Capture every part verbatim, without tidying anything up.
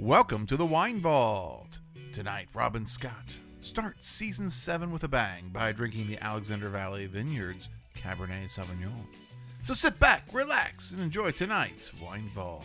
Welcome to the Wine Vault. Tonight, Robin Scott starts season seven with a bang by drinking the Alexander Valley Vineyards Cabernet Sauvignon. So sit back, relax, and enjoy tonight's Wine Vault.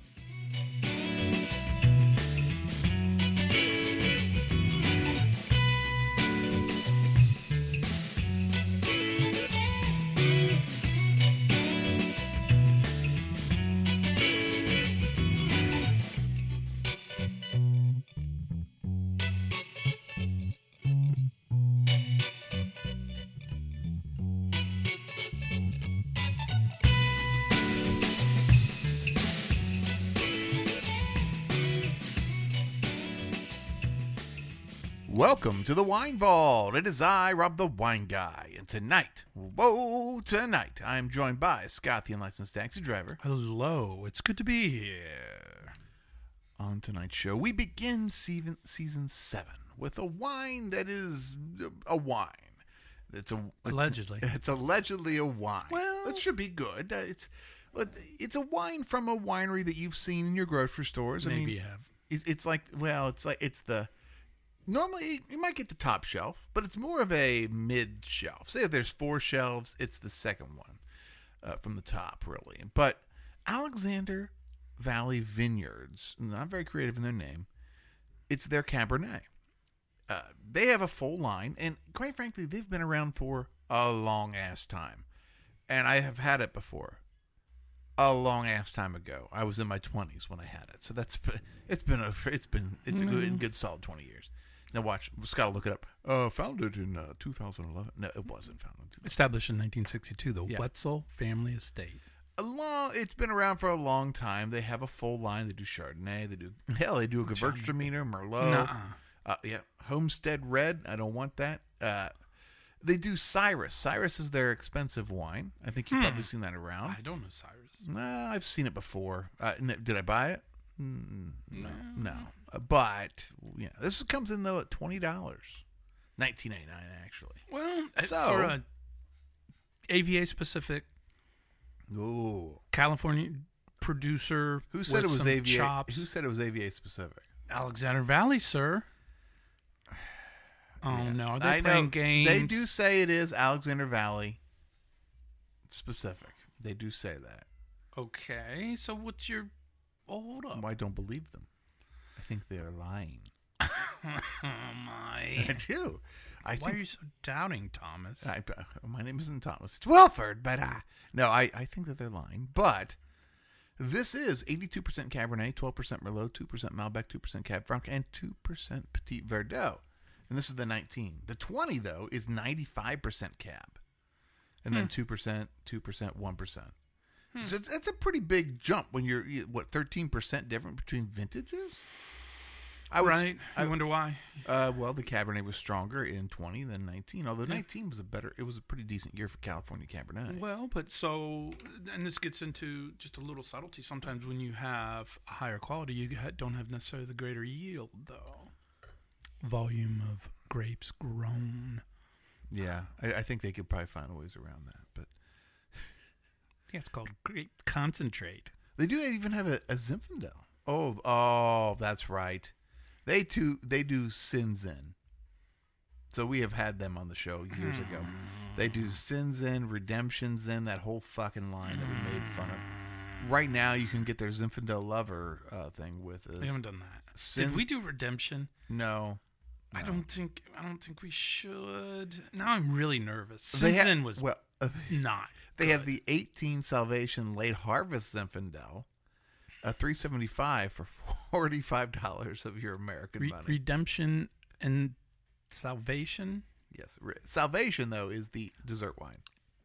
Welcome to the Wine Vault. It is I, Rob the Wine Guy, and tonight, whoa, tonight, I am joined by Scott, the unlicensed taxi driver. Hello, it's good to be here. On tonight's show, we begin season, season seven with a wine that is a wine. It's a allegedly. It's allegedly a wine. Well, it should be good. Uh, it's it's a wine from a winery that you've seen in your grocery stores. Maybe I mean, you have. It, it's like well, it's like it's the. Normally, you might get the top shelf, but it's more of a mid-shelf. Say if there's four shelves, it's the second one uh, from the top, really. But Alexander Valley Vineyards, not very creative in their name, it's their Cabernet. Uh, they have a full line, and quite frankly, they've been around for a long-ass time. And I have had it before. A long-ass time ago. I was in my twenties when I had it. So that's it's been a it's been it's mm-hmm. a good, good solid twenty years. Now watch, just gotta look it up. Uh, founded in uh, two thousand eleven. No, it wasn't founded. Established in nineteen sixty-two, the yeah. Wetzel family estate. A long, it's been around for a long time. They have a full line. They do Chardonnay. They do hell. They do a Gewürztraminer, Merlot. Nuh-uh. Uh, yeah, Homestead Red. I don't want that. Uh, they do Cyrus. Cyrus is their expensive wine. I think you've hmm. probably seen that around. I don't know Cyrus. Nah, I've seen it before. Uh, did I buy it? Mm, no, no. Uh, but yeah, this comes in though at twenty dollars, nineteen ninety nine actually. Well, so for a A V A specific, ooh, California producer. Who said it was A V A? Chops. Who said it was A V A specific? Alexander Valley, sir. Oh yeah. no, are they I playing know, games? They do say it is Alexander Valley specific. They do say that. Okay, so what's your? Oh, hold up. Well, I don't believe them. I think they're lying. Oh, my. I do. I Why think, are you so doubting, Thomas? I, uh, my name isn't Thomas. It's Wilford, but uh, no, I, I think that they're lying. But this is eighty-two percent Cabernet, twelve percent Merlot, two percent Malbec, two percent Cab Franc, and two percent Petit Verdot. And this is the nineteen. The twenty, though, is ninety-five percent Cab. And then hmm. two percent, two percent, one percent. Hmm. So it's, it's a pretty big jump when you're, what, thirteen percent different between vintages? I was, right. I, I wonder why. Uh, well, the Cabernet was stronger in twenty than nineteen, although yeah. nineteen was a better, it was a pretty decent year for California Cabernet. Well, but so, and this gets into just a little subtlety. Sometimes when you have a higher quality, you don't have necessarily the greater yield, though. Volume of grapes grown. Yeah, I, I think they could probably find ways around that, but. Yeah, it's called grape concentrate. They do even have a, a Zinfandel. Oh, oh, that's right. They too, they do Sinzin. So we have had them on the show years ago. They do Sinzin, Redemption Zin, that whole fucking line that we made fun of. Right now, you can get their Zinfandel Lover uh, thing with us. We haven't done that. Sin- Did we do Redemption? No. I no. don't think. I don't think we should. Now I'm really nervous. Sinzin ha- was well, uh, not. They good. have the eighteen Salvation Late Harvest Zinfandel, a three seventy five for forty five dollars of your American Re- money. Redemption and Salvation. Yes, Re- Salvation though is the dessert wine.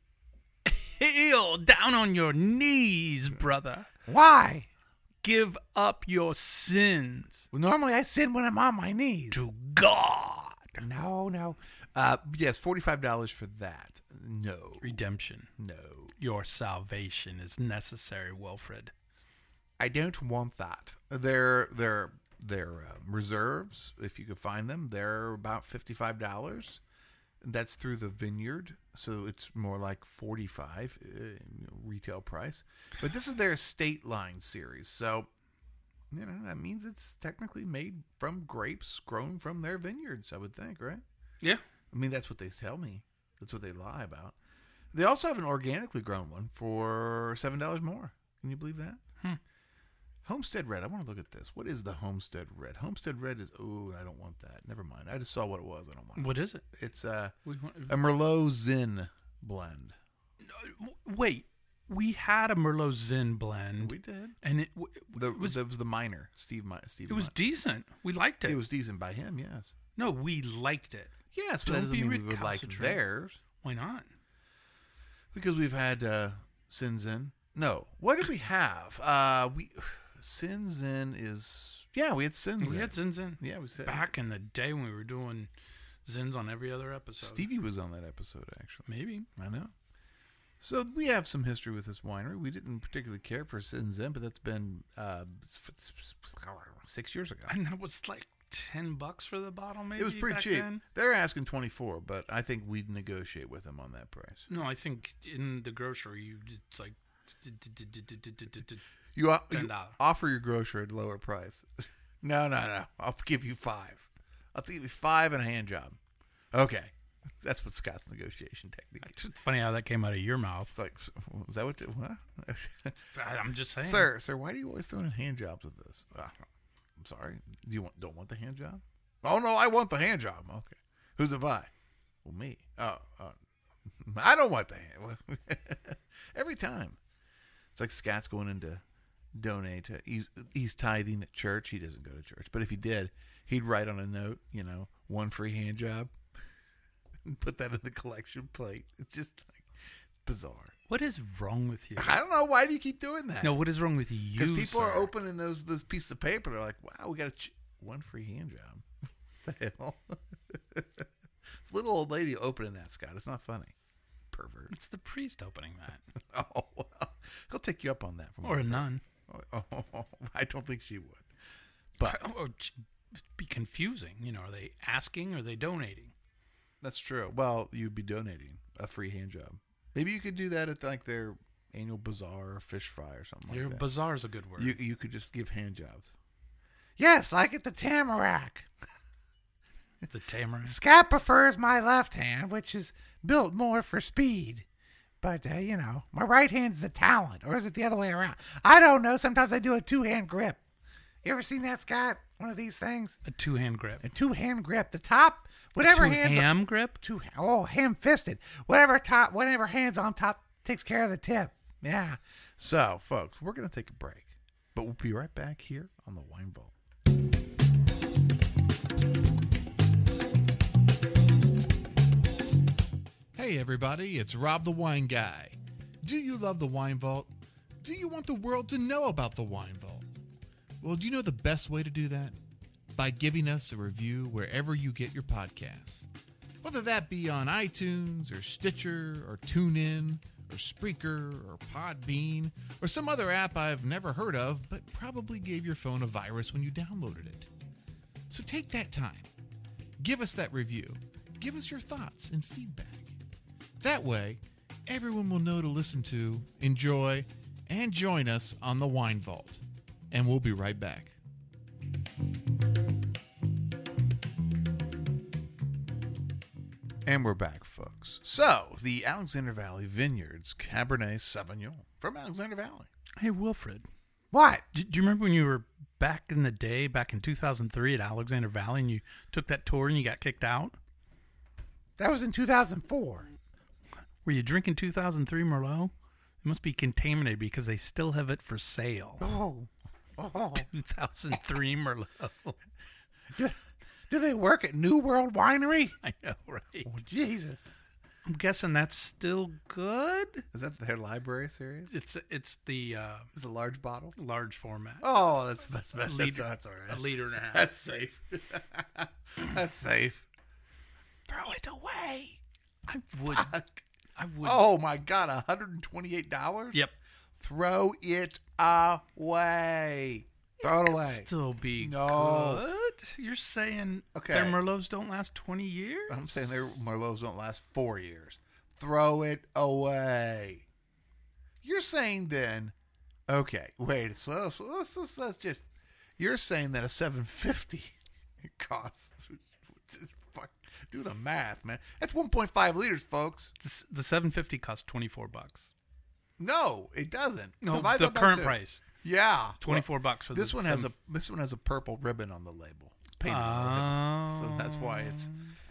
Heel down on your knees, brother. Why? Give up your sins. Well, normally I sin when I'm on my knees. To God. No, no. Uh, yes, forty-five dollars for that. No. Redemption. No. Your salvation is necessary, Wilfred. I don't want that. They're, they're, they're uh, reserves, if you could find them. They're about fifty-five dollars. That's through the vineyard, so it's more like forty-five uh, retail price. But this is their estate line series, so you know, that means it's technically made from grapes grown from their vineyards, I would think, right? Yeah. I mean, that's what they tell me. That's what they lie about. They also have an organically grown one for seven dollars more. Can you believe that? Hmm. Homestead Red. I want to look at this. What is the Homestead Red? Homestead Red is, oh, I don't want that. Never mind. I just saw what it was. I don't want it. What is it? It's uh, We want, a Merlot Zin blend. wait, we had a Merlot Zin blend. We did. And it, it The, was it was the minor, Steve. Mi- Steve. it was Mi- decent. We liked it. It was decent by him, yes. no, we liked it. Yes, but Don't that doesn't be mean we would like recalcitrant. theirs. Why not? Because we've had uh, Sinzin. No, what did we have? Uh, we Sinzin is yeah, we had Sinzin. We had Zin Zin. Yeah, we said Back in the day when we were doing Zins on every other episode. Stevie was on that episode actually. Maybe. I know. So we have some history with this winery. We didn't particularly care for Sinzin, but that's been uh, six years ago. And that was like ten bucks for the bottle. Maybe It was pretty back cheap. then. They're asking twenty four, but I think we'd negotiate with them on that price. No, I think in the grocery you it's like You, o- ten you dollars. offer your grocer at a lower price. no, no, no. I'll give you five. I'll give you five and a hand job. Okay. That's what Scott's negotiation technique is. It's funny how that came out of your mouth. It's like, is that what? The, what? I- I'm just saying, sir, sir, why do you always throw in hand jobs with this? Uh, I'm sorry. Do you want, don't want the hand job? Oh, no, I want the hand job. Okay. Who's it by? Well, me. Oh, uh, I don't want the hand. Every time. It's like Scott's going in to donate. To, he's, he's tithing at church. He doesn't go to church. But if he did, he'd write on a note, you know, one free hand job. And put that in the collection plate. It's just like bizarre. What is wrong with you? I don't know. Why do you keep doing that? No, what is wrong with you? Because people sir? are opening those those pieces of paper. They're like, wow, we got a ch- one free hand job. What the hell? It's a little old lady opening that, Scott. It's not funny. Pervert. It's the priest opening that, Oh, well, he'll take you up on that. From or a nun. Oh, oh, I don't think she would. But Or just be confusing. You know, are they asking or are they donating? that's true. Well, you'd be donating a free hand job. Maybe you could do that at like their annual bazaar or fish fry or something Your like that. bazaar is a good word. You you could just give hand jobs. Yes, like at the Tamarack. the tamarind. Scott prefers my left hand, which is built more for speed. But, uh, you know, my right hand's the talent. Or is it the other way around? I don't know. Sometimes I do a two-hand grip. You ever seen that, Scott? One of these things? A two-hand grip. A two-hand grip. The top, whatever Two hands... ham grip. Two, oh, ham-fisted. Whatever top, whatever hands on top takes care of the tip. Yeah. So, folks, we're going to take a break. But we'll be right back here on the Wine Vault. Hey everybody, it's Rob the Wine Guy. Do you love the Wine Vault? Do you want the world to know about the Wine Vault? Well, do you know the best way to do that? By giving us a review wherever you get your podcasts. Whether that be on iTunes or Stitcher or TuneIn or Spreaker or Podbean or some other app I've never heard of but probably gave your phone a virus when you downloaded it. So take that time. Give us that review. Give us your thoughts and feedback. That way, everyone will know to listen to, enjoy, and join us on the Wine Vault. And we'll be right back. And we're back, folks. So, the Alexander Valley Vineyards Cabernet Sauvignon from Alexander Valley. Hey, Wilfred. What? Do, do you remember when you were back in the day, back in two thousand three at Alexander Valley, and you took that tour and you got kicked out? That was in two thousand four. Were you drinking two thousand three Merlot? It must be contaminated because they still have it for sale. Oh. Oh. two thousand three Merlot. Do, do they work at New World Winery? I know, right? Oh, Jesus. I'm guessing that's still good. Is that their library series? It's it's the uh, Is it a large bottle? large format. Oh, that's that's, that's, A liter- that's all right. a liter and a half. That's safe. That's safe. Throw it away. I would. Fuck. I would. Oh my God, one hundred twenty-eight dollars? Yep. Throw it away. Throw it away. Still be No. good. You're saying Okay. their Merlots don't last twenty years? I'm saying their Merlots don't last four years. Throw it away. You're saying then, okay, wait, so, so let's, let's, let's just, You're saying that a seven fifty costs. Fuck, do the math, man. That's one point five liters, folks. The, the seven fifty costs twenty-four bucks. No, it doesn't. No, Divide the that by current two. price. Yeah, twenty-four bucks for this the one has a seven- this one has a purple ribbon on the label. Painted on the label. So that's why it's.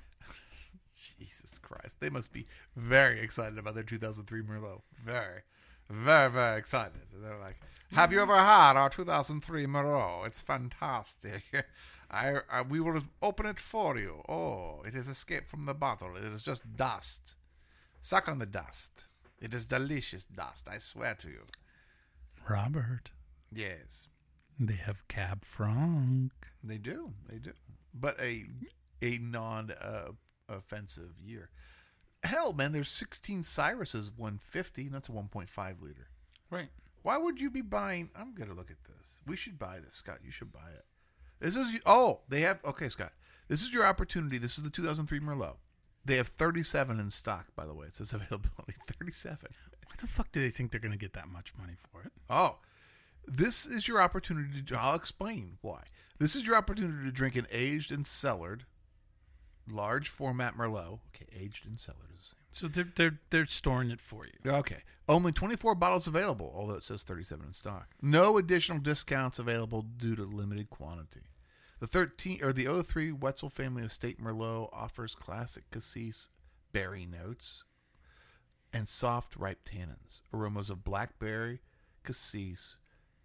Jesus Christ! They must be very excited about their two thousand three Merlot. Very, very, very excited. They're like, "Have you ever had our two thousand three Merlot? It's fantastic. I, I we will open it for you. Oh, it has escaped from the bottle. It is just dust. Suck on the dust. It is delicious dust. I swear to you." Robert, Yes, they have Cab Franc. they do. They do. But a a non uh, offensive year. Hell, man, there's sixteen Cyruses one fifty, and that's a one point five liter. Right. Why would you be buying? I'm gonna look at this. We should buy this, Scott. You should buy it. This is oh, they have okay, Scott. This is your opportunity. This is the two thousand three Merlot. They have thirty-seven in stock, by the way. It says availability thirty-seven. Why the fuck do they think they're going to get that much money for it? Oh, this is your opportunity to. I'll explain why. This is your opportunity to drink an aged and cellared, large format Merlot. Okay, aged and cellared is the same. So they're they're they're storing it for you. Okay. Only twenty-four bottles available, although it says thirty-seven in stock. No additional discounts available due to limited quantity. The thirteen or the oh three Wetzel Family Estate Merlot offers classic cassis berry notes and soft ripe tannins, aromas of blackberry, cassis,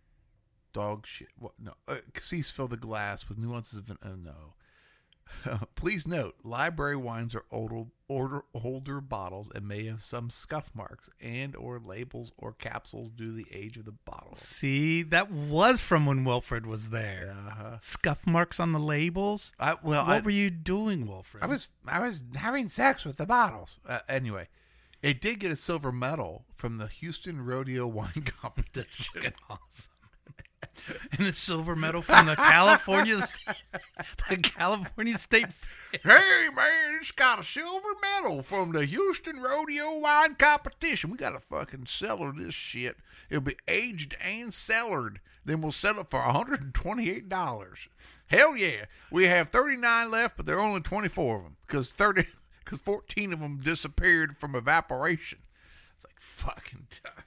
dog shit. What? No, uh, cassis fill the glass with nuances of. Oh no. Please note, library wines are older, older, older bottles and may have some scuff marks and or labels or capsules due to the age of the bottle. See, that was from when Wilfred was there. Uh-huh. Scuff marks on the labels. I, well, what I, were you doing, Wilfred? I was I was having sex with the bottles. uh, anyway, it did get a silver medal from the Houston Rodeo Wine Competition. fucking awesome. And a silver medal from the California, the California State. Hey man, it's got a silver medal from the Houston Rodeo Wine Competition. We gotta fucking cellar this shit. It'll be aged and cellared. Then we'll sell it for one hundred twenty-eight dollars. Hell yeah. We have thirty-nine left, but there are only twenty-four of them because thirty, because fourteen of them disappeared from evaporation. It's like fucking duck.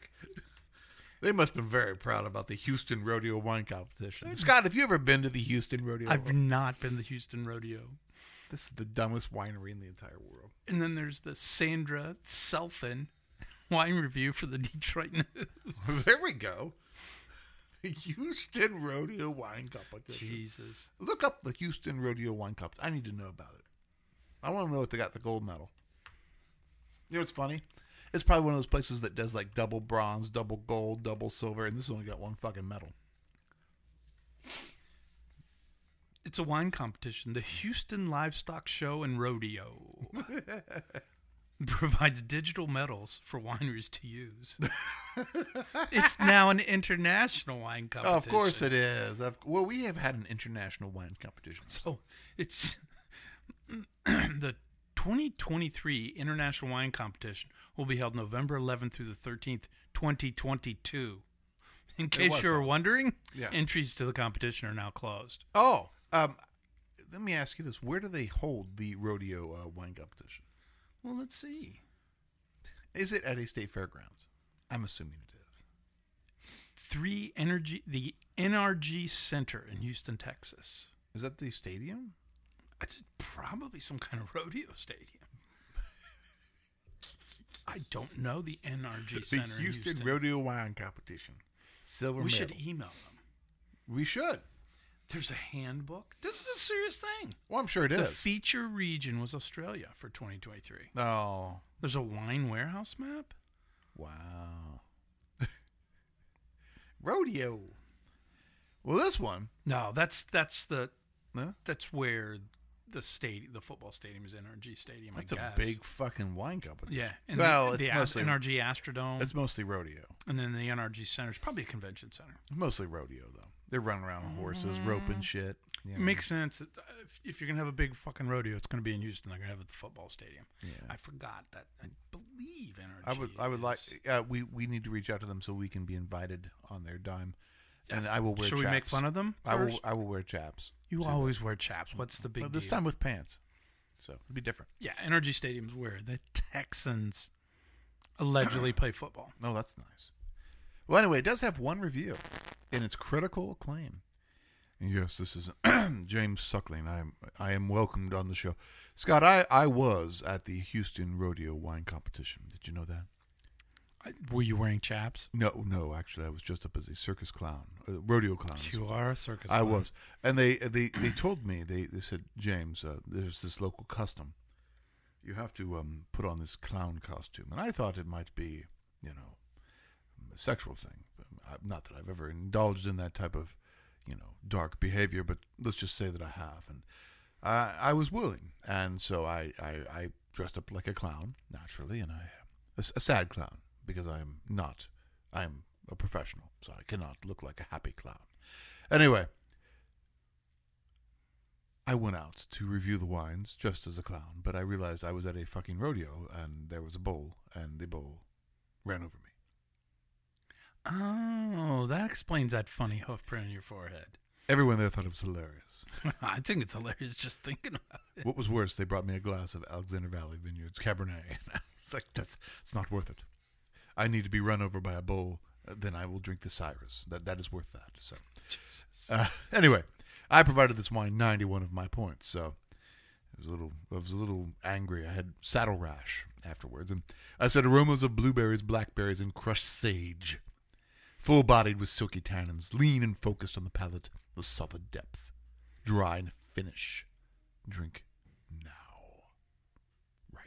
They must have been very proud about the Houston Rodeo Wine Competition. Scott, have you ever been to the Houston Rodeo? I've not been to the Houston Rodeo. This is the dumbest winery in the entire world. And then there's the Sandra Selfin wine review for the Detroit News. There we go. The Houston Rodeo Wine Competition. Jesus. Look up the Houston Rodeo Wine Competition. I need to know about it. I want to know if they got the gold medal. You know what's funny? It's probably one of those places that does like double bronze, double gold, double silver, and this only got one fucking medal. It's a wine competition. The Houston Livestock Show and Rodeo provides digital medals for wineries to use. It's now an international wine competition. Oh, of course it is. Of, well, we have had an international wine competition. So it's the twenty twenty-three International Wine Competition will be held November eleventh through the thirteenth, twenty twenty-two. In case was you were that. wondering, Yeah. entries to the competition are now closed. Oh, um, let me ask you this. Where do they hold the rodeo uh, wine competition? Well, let's see. Is it at a state fairgrounds? I'm assuming it is. Three Energy, the N R G Center in Houston, Texas. Is that the stadium? It's probably some kind of rodeo stadium. I don't know the N R G The Center in Houston, Houston. Rodeo Wine Competition. Silver We medal. should email them. We should. There's a handbook. This is a serious thing. Well, I'm sure it The is. feature region was Australia for twenty twenty-three. Oh, There's a wine warehouse map. wow. Rodeo. Well, this one. No, that's that's the Huh? that's where the stadium, the football stadium, is N R G Stadium. That's I a guess. big fucking wine competition. yeah. And Well, the, the it's mostly N R G Astrodome, it's mostly rodeo. and then the N R G Center is probably a convention center. It's mostly rodeo though. They're running around on horses, roping shit. You know. Makes sense. It- If, if you're gonna have a big fucking rodeo, it's gonna be in Houston. They're gonna have it at the football stadium. Yeah. I forgot that. I believe N R G. I would I would like is- uh, we we need to reach out to them so we can be invited on their dime. and I will wear. Should chaps. we make fun of them I will. first? I will wear chaps. You too. always wear chaps. What's the big But this deal? time with pants, so it'll be different. Yeah, Energy Stadium's where the Texans allegedly play football. Oh, that's nice. Well, anyway, it does have one review, and it's critical acclaim. Yes, this is James Suckling. I am I am welcomed on the show. Scott, I, I was at the Houston Rodeo Wine Competition. Did you know that? I, were you wearing chaps? No, no. Actually, I was dressed up as a circus clown, a rodeo clown. You are a circus I clown. was, and they they they told me they they said, James, uh, there's this local custom. You have to um, put on this clown costume, and I thought it might be, you know, a sexual thing. Not that I've ever indulged in that type of, you know, dark behavior, but let's just say that I have, and I I was willing, and so I I, I dressed up like a clown naturally, and I a, a sad clown. Because I am not, I am a professional, so I cannot look like a happy clown. Anyway, I went out to review the wines just as a clown, but I realized I was at a fucking rodeo, and there was a bull, and the bull ran over me. Oh, that explains that funny hoof print on your forehead. Everyone there thought it was hilarious. I think it's hilarious just thinking about it. What was worse, they brought me a glass of Alexander Valley Vineyards Cabernet, and I was like, that's, it's not worth it. I need to be run over by a bull, uh, then I will drink the Cyrus. That that is worth that. So, Jesus. uh, anyway, I provided this wine ninety-one of my points. So, I was a little, I was a little angry. I had saddle rash afterwards, and I said aromas of blueberries, blackberries, and crushed sage, full-bodied with silky tannins, lean and focused on the palate, with solid depth, dry and finish. Drink now, right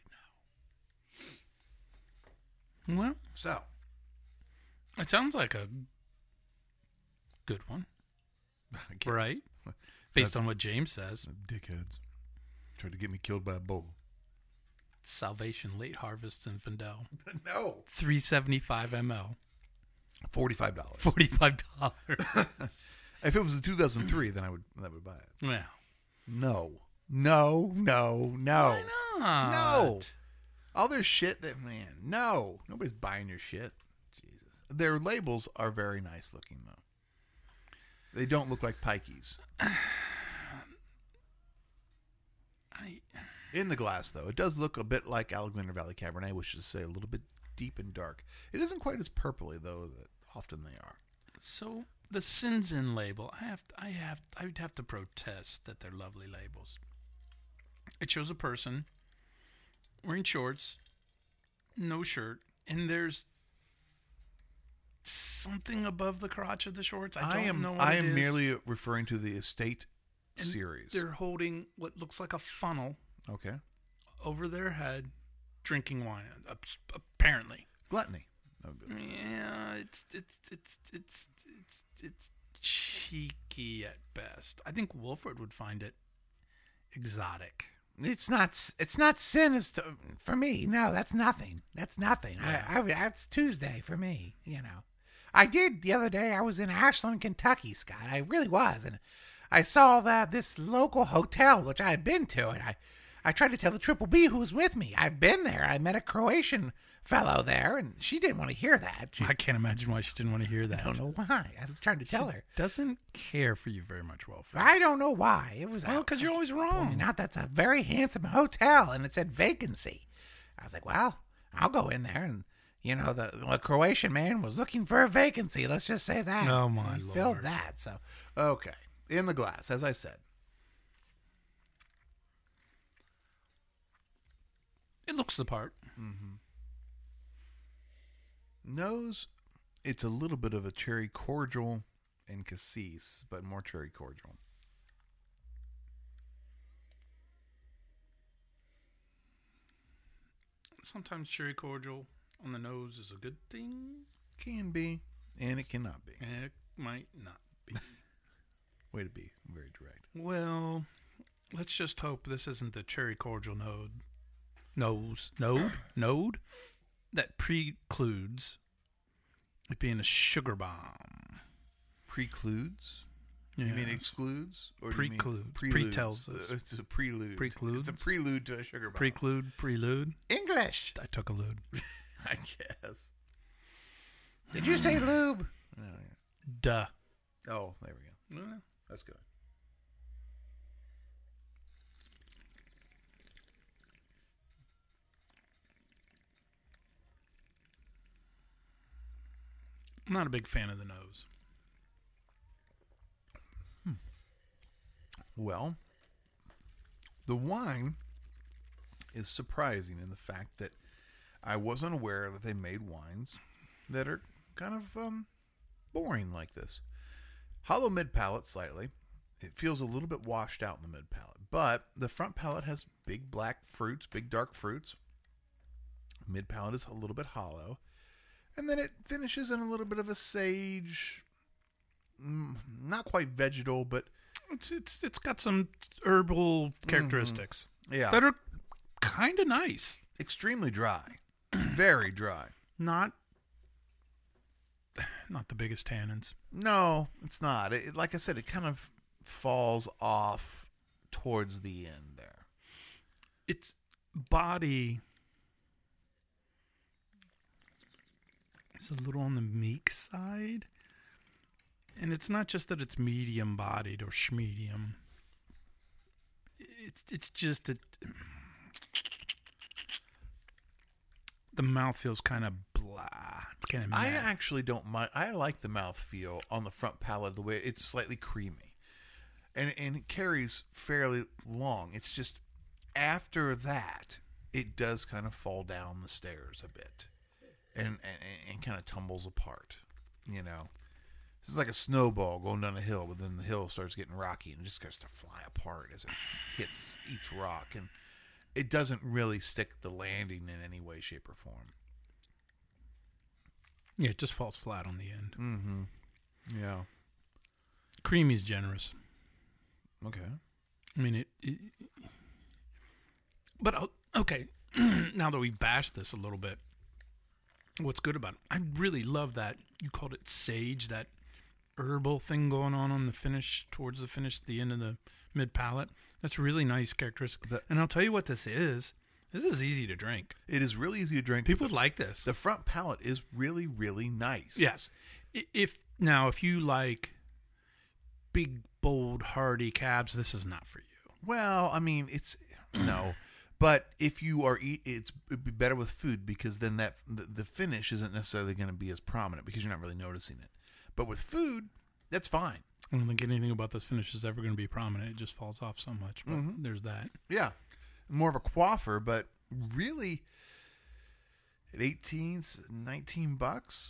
now. Well, So, it sounds like a good one, I guess. right? Based That's- on what James says. Dickheads tried to get me killed by a bull. Salvation Late Harvest Zinfandel. No, three seventy-five milliliters. forty-five dollars. forty-five dollars. If it was in two thousand three, then I would, I would buy it. Yeah. No, no, no, no, Why not? no. All their shit that man, no, nobody's buying your shit. Jesus, their labels are very nice looking though. They don't look like pikeys. I, In the glass, though, it does look a bit like Alexander Valley Cabernet, which is to say a little bit deep and dark. It isn't quite as purpley, though, that often they are. so the Sinzin label, I have, I have, I would have to protest that they're lovely labels. It shows a person wearing shorts, no shirt, and there's something above the crotch of the shorts. I don't I am, know what I it am is. merely referring to the Estate And series. They're holding what looks like a funnel Okay. over their head, drinking wine. uh, Apparently, Gluttony. yeah, it's it's it's it's it's it's cheeky at best. I think Wolford would find it exotic. It's not. It's not sinister for me. No, that's nothing. That's nothing. I, I. That's Tuesday for me. You know. I did the other day. I was in Ashland, Kentucky, Scott. I really was, and I saw that this local hotel, which I had been to, and I, I tried to tell the Triple B who was with me. I've been there. I met a Croatian fellow there, and she didn't want to hear that. She, I can't imagine why she didn't want to hear that. I don't know why. I was trying to tell her. Doesn't care for you very much, Wolford. I don't know why. It was Well, out. because you're always Pointing wrong. out that's a very handsome hotel, and it said vacancy. I was like, well, I'll go in there, and you know, the, the Croatian man was looking for a vacancy. Let's just say that. Oh, my he filled Lord. that. So Okay. In the glass, as I said. It looks the part. Nose, it's a little bit of a cherry cordial and cassis, but more cherry cordial. Sometimes cherry cordial on the nose is a good thing. Can be, and it cannot be. It might not be. Way to be very direct. Well, let's just hope this isn't the cherry cordial node. Nose. Node? Node? That precludes it being a sugar bomb. Precludes? You mean Yes. excludes? Or do you mean Precludes. preludes? Pre-tells us. Uh, It's a prelude. Precludes? It's a prelude to a sugar bomb. Preclude, prelude. English. I took a lude. I guess. Did you say lube? Oh, yeah. Duh. Oh, there we go. Uh, That's good. I'm not a big fan of the nose. Well, the wine is surprising in the fact that I wasn't aware that they made wines that are kind of um, boring like this. Hollow mid palate slightly. It feels a little bit washed out in the mid palate, but the front palate has big black fruits, big dark fruits. Mid palate is a little bit hollow, and then it finishes in a little bit of a sage, mm, not quite vegetal, but It's it's it's got some herbal characteristics yeah, that are kind of nice. extremely dry, very dry. Not not the biggest tannins. No, it's not. It, like I said, it kind of falls off towards the end there. Its body is a little on the meek side. And it's not just that it's medium bodied or schmedium. It's it's just that the mouth feels kind of blah. It's kind of I actually don't mind. I like the mouthfeel on the front palate, the way it's slightly creamy. And, and it carries fairly long. It's just after that, it does kind of fall down the stairs a bit. And, and, and kind of tumbles apart, you know. It's like a snowball going down a hill, but then the hill starts getting rocky and it just starts to fly apart as it hits each rock. And it doesn't really stick the landing in any way, shape, or form. Yeah, it just falls flat on the end. Mm-hmm. Yeah. Creamy is generous. Okay. I mean, it. it but, uh, okay, now that we've bashed this a little bit, what's good about it? I really love that. You called it sage, that herbal thing going on on the finish, towards the finish, the end of the mid palate. That's really nice characteristic. The- and I'll tell you what this is. This is easy to drink. It is really easy to drink. People would like this. The front palate is really, really nice. Yes. I- If now, if you like big, bold, hearty cabs, this is not for you. Well, I mean, it's no, but if you are, eat, it's it'd be better with food because then that the, the finish isn't necessarily going to be as prominent because you're not really noticing it. But with food, that's fine. I don't think anything about this finish is ever going to be prominent. It just falls off so much. But Mhm. there's that. Yeah, more of a quaffer, but really, at eighteen, nineteen bucks.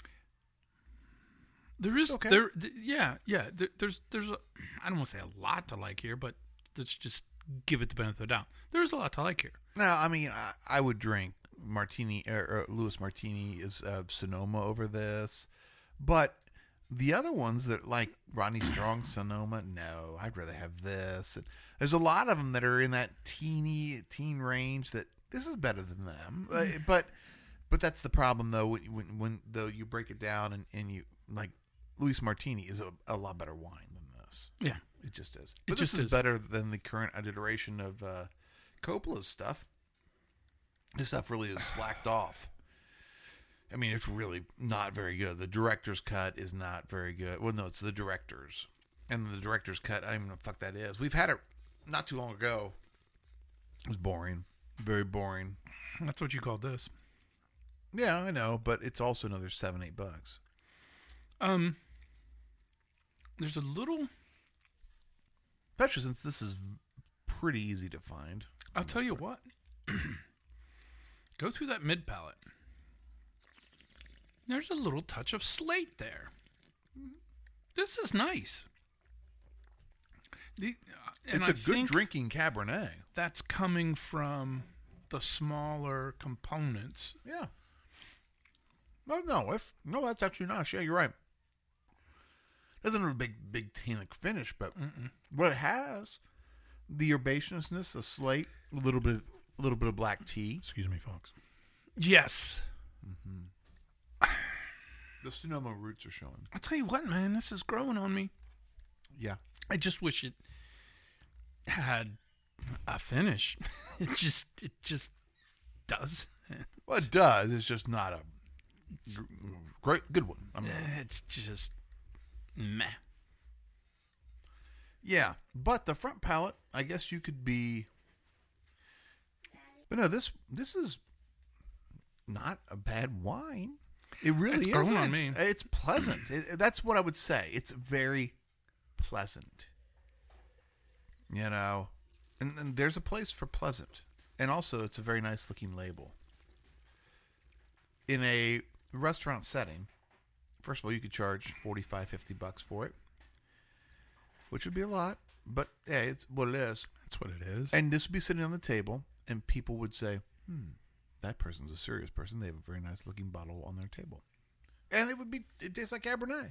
There is Okay. there, th- yeah, yeah. There, there's, there's, a, I don't want to say a lot to like here, but let's just give it the benefit of the doubt. There's a lot to like here. Now, I mean, I, I would drink Martini or, or Lewis Martini is uh, Sonoma over this, but the other ones that like Rodney Strong Sonoma, no, I'd rather have this. And there's a lot of them that are in that teeny teen range that this is better than them, uh, but but that's the problem though when when, when though you break it down and, and you like Luis Martini is a, a lot better wine than this. Yeah. It just is. It But this just is, is. better than the current iteration of uh, Coppola's stuff. This stuff really is slacked off. I mean, it's really not very good. The director's cut is not very good. Well, no, it's the director's. And the director's cut, I don't even know what the fuck that is. We've had it not too long ago. It was boring. Very boring. That's what you called this. Yeah, I know, but it's also another seven, eight bucks. Um, there's a little. Especially since this is pretty easy to find. I'll tell you what. Go through that mid palate. There's a little touch of slate there. This is nice. The, uh, and It's I a good think drinking Cabernet. that's coming from the smaller components. Yeah. No, no, if no, that's actually nice. Yeah, you're right. Doesn't have a big, big tannic finish, but Mm-mm. what it has, the herbaceousness, the slate, a little bit, a little bit of black tea. Excuse me, folks. Yes. The Sonoma roots are showing. I'll tell you what, man, this is growing on me. Yeah. I just wish it had a finish. It just, it just does. Well, it does. It's just not a gr- great, good one. I mean, It's just meh. Yeah, but the front palate, I guess you could be. But no, this this is not a bad wine. It really It's isn't. growing on me. It's pleasant. It, that's what I would say. It's very pleasant. You know, and, and there's a place for pleasant, and also it's a very nice looking label. In a restaurant setting, first of all, you could charge forty-five, fifty bucks for it, which would be a lot, but hey, it's what it is. That's what it is. And this would be sitting on the table, and people would say, hmm, that person's a serious person. They have a very nice looking bottle on their table. And it would be, it tastes like Cabernet.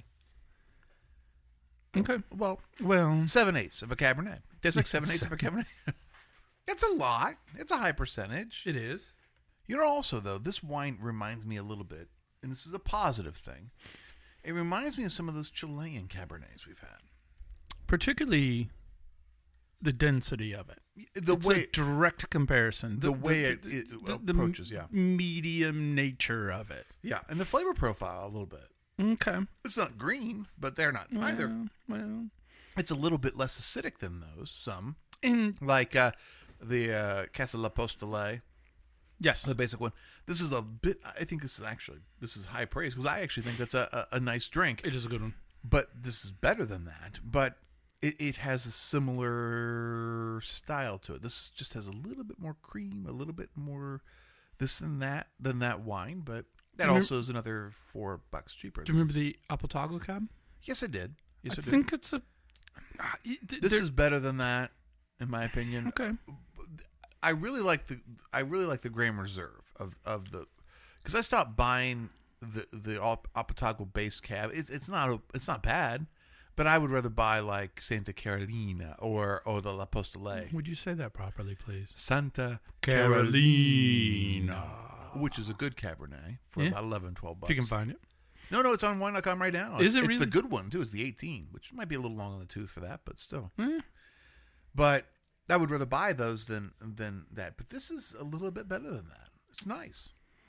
Okay. Well, Well, seven eighths of a Cabernet. Tastes like seven eighths of a Cabernet. That's a lot. It's a high percentage. it is. You know, also, though, this wine reminds me a little bit, and this is a positive thing, it reminds me of some of those Chilean Cabernets we've had. Particularly the density of it. The it's way a direct comparison. the way it- it approaches, yeah. medium nature of it. Yeah, and the flavor profile a little bit. Okay. It's not green, but they're not either. Well, well, It's a little bit less acidic than those, some. and Like uh, the uh, Casa La Postale, yes, the basic one. This is a bit, I think this is actually, this is high praise, because I actually think that's a, a, a nice drink. it is a good one. But this is better than that. But it, it has a similar style to it. This just has a little bit more cream, a little bit more this and that than that wine. But that Remember- also is another four bucks cheaper. Do you remember the Apotago cab? Yes, I did. Yes, I, I did. think it's a. ah, y- th- This there- is better than that, in my opinion. okay. I really like the I really like the Graham Reserve of of the because I stopped buying the the Op- Apotago based cab. It's it's not a, it's not bad, but I would rather buy like Santa Carolina or or the La Postale. Would you say that properly, please? Santa Carolina. which is a good Cabernet for Yeah. about eleven, twelve bucks. If you can find it. No, no, it's on wine dot com right now. Is it It's really? the good one too. It's the eighteen, which might be a little long on the tooth for that, but still. Eh, But I would rather buy those than than that. But this is a little bit better than that. It's nice.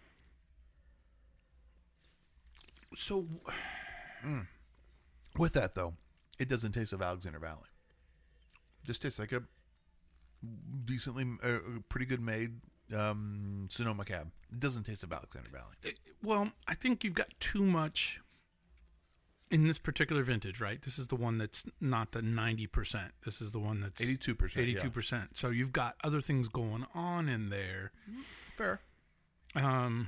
So, With that though, it doesn't taste of Alexander Valley. Just tastes like a decently, uh, pretty good made um, Sonoma cab. It doesn't taste of Alexander Valley. eh, well, I think you've got too much in this particular vintage, right? This is the one that's not the ninety percent. This is the one that's Eighty-two percent. eighty-two percent. So you've got other things going on in there. Fair. Um,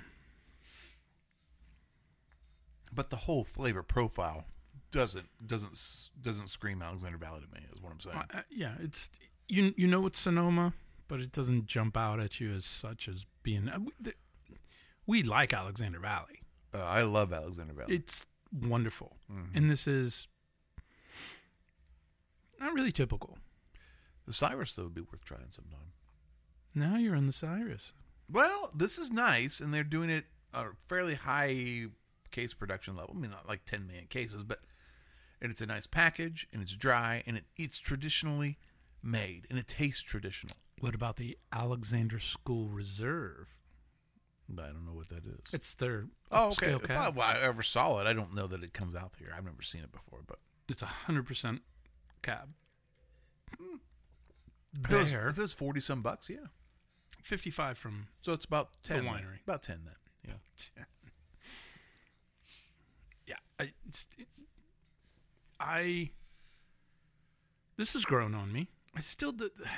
But the whole flavor profile doesn't doesn't s- doesn't scream Alexander Valley to me. Is what I'm saying. uh, yeah, it's you. You know it's Sonoma, but it doesn't jump out at you as such as being. Uh, we, the, we like Alexander Valley. Uh, I love Alexander Valley. It's wonderful, Mhm. and this is not really typical. The Cyrus though would be worth trying sometime. Now you're on the Cyrus. Well, this is nice, and they're doing it at a fairly high case production level. I mean, not like ten million cases, but and it's a nice package, and it's dry, and it, it's traditionally made, and it tastes traditional. What about the Alexander School Reserve? I don't know what that is. It's their Oh, okay. upscale If I, cab. well, I ever saw it, I don't know that it comes out here. I've never seen it before, but It's a hundred percent cab. if it was, There, if it was forty some bucks, yeah. fifty-five from. So it's about ten. then. winery. About ten then. Yeah. Yeah, I, it's, it, I. This has grown on me. I still do, it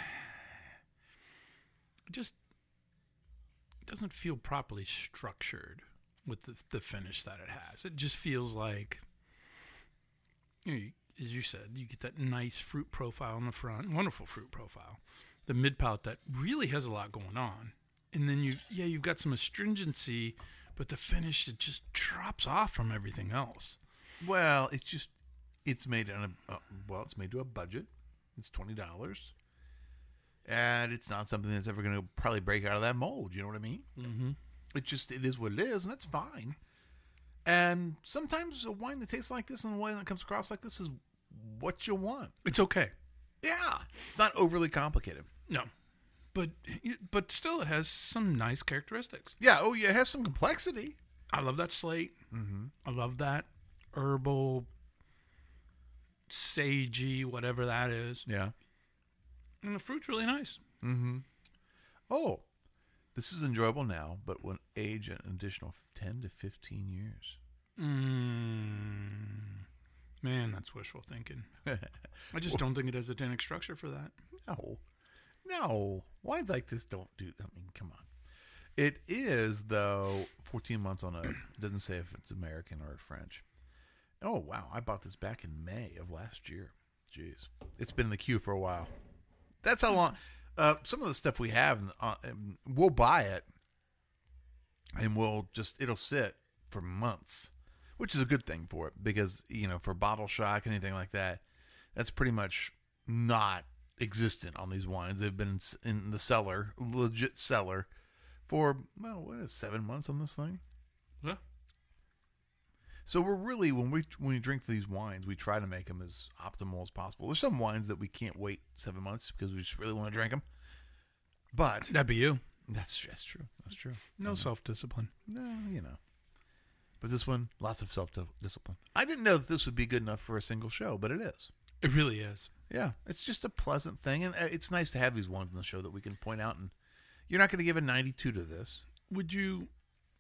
just doesn't feel properly structured with the the finish that it has. It just feels like, you know, as you said, you get that nice fruit profile on the front, wonderful fruit profile. The mid palate that really has a lot going on, and then you, yeah, you've got some astringency, but the finish it just drops off from everything else. Well, it's just it's made on a uh, well, it's made to a budget. It's twenty dollars, and it's not something that's ever going to probably break out of that mold. You know what I mean? Mm-hmm. It just it is what it is, and that's fine. And sometimes a wine that tastes like this and a wine that comes across like this is what you want. It's okay. Yeah, it's not overly complicated. No, but but still, it has some nice characteristics. Yeah. Oh, yeah. It has some complexity. I love that slate. Mm-hmm. I love that herbal sagey, whatever that is. Yeah. And the fruit's really nice. Mm-hmm. Oh, this is enjoyable now, but will age an additional ten to fifteen years. Mm. Man, that's wishful thinking. I just don't think it has a tannic structure for that. No. No. Wines like this don't do... I mean, come on. It is, though, fourteen months on a... It doesn't say if it's American or French. Oh, wow. I bought this back in May of last year. Jeez. It's been in the queue for a while. That's how long... Uh, some of the stuff we have, uh, we'll buy it, and we'll just... It'll sit for months, which is a good thing for it, because, you know, for bottle shock, anything like that, that's pretty much not existent on these wines. They've been in, in the cellar, legit cellar, for, well, what is seven months on this thing? Yeah. So we're really, when we when we drink these wines, we try to make them as optimal as possible. There's some wines that we can't wait seven months because we just really want to drink them. But That'd be you. that's that's true. That's true. No self-discipline. No, you know. But this one, lots of self-discipline. I didn't know that this would be good enough for a single show, but it is. It really is. Yeah, it's just a pleasant thing, and it's nice to have these ones in the show that we can point out. And you're not going to give a ninety-two to this. Would you...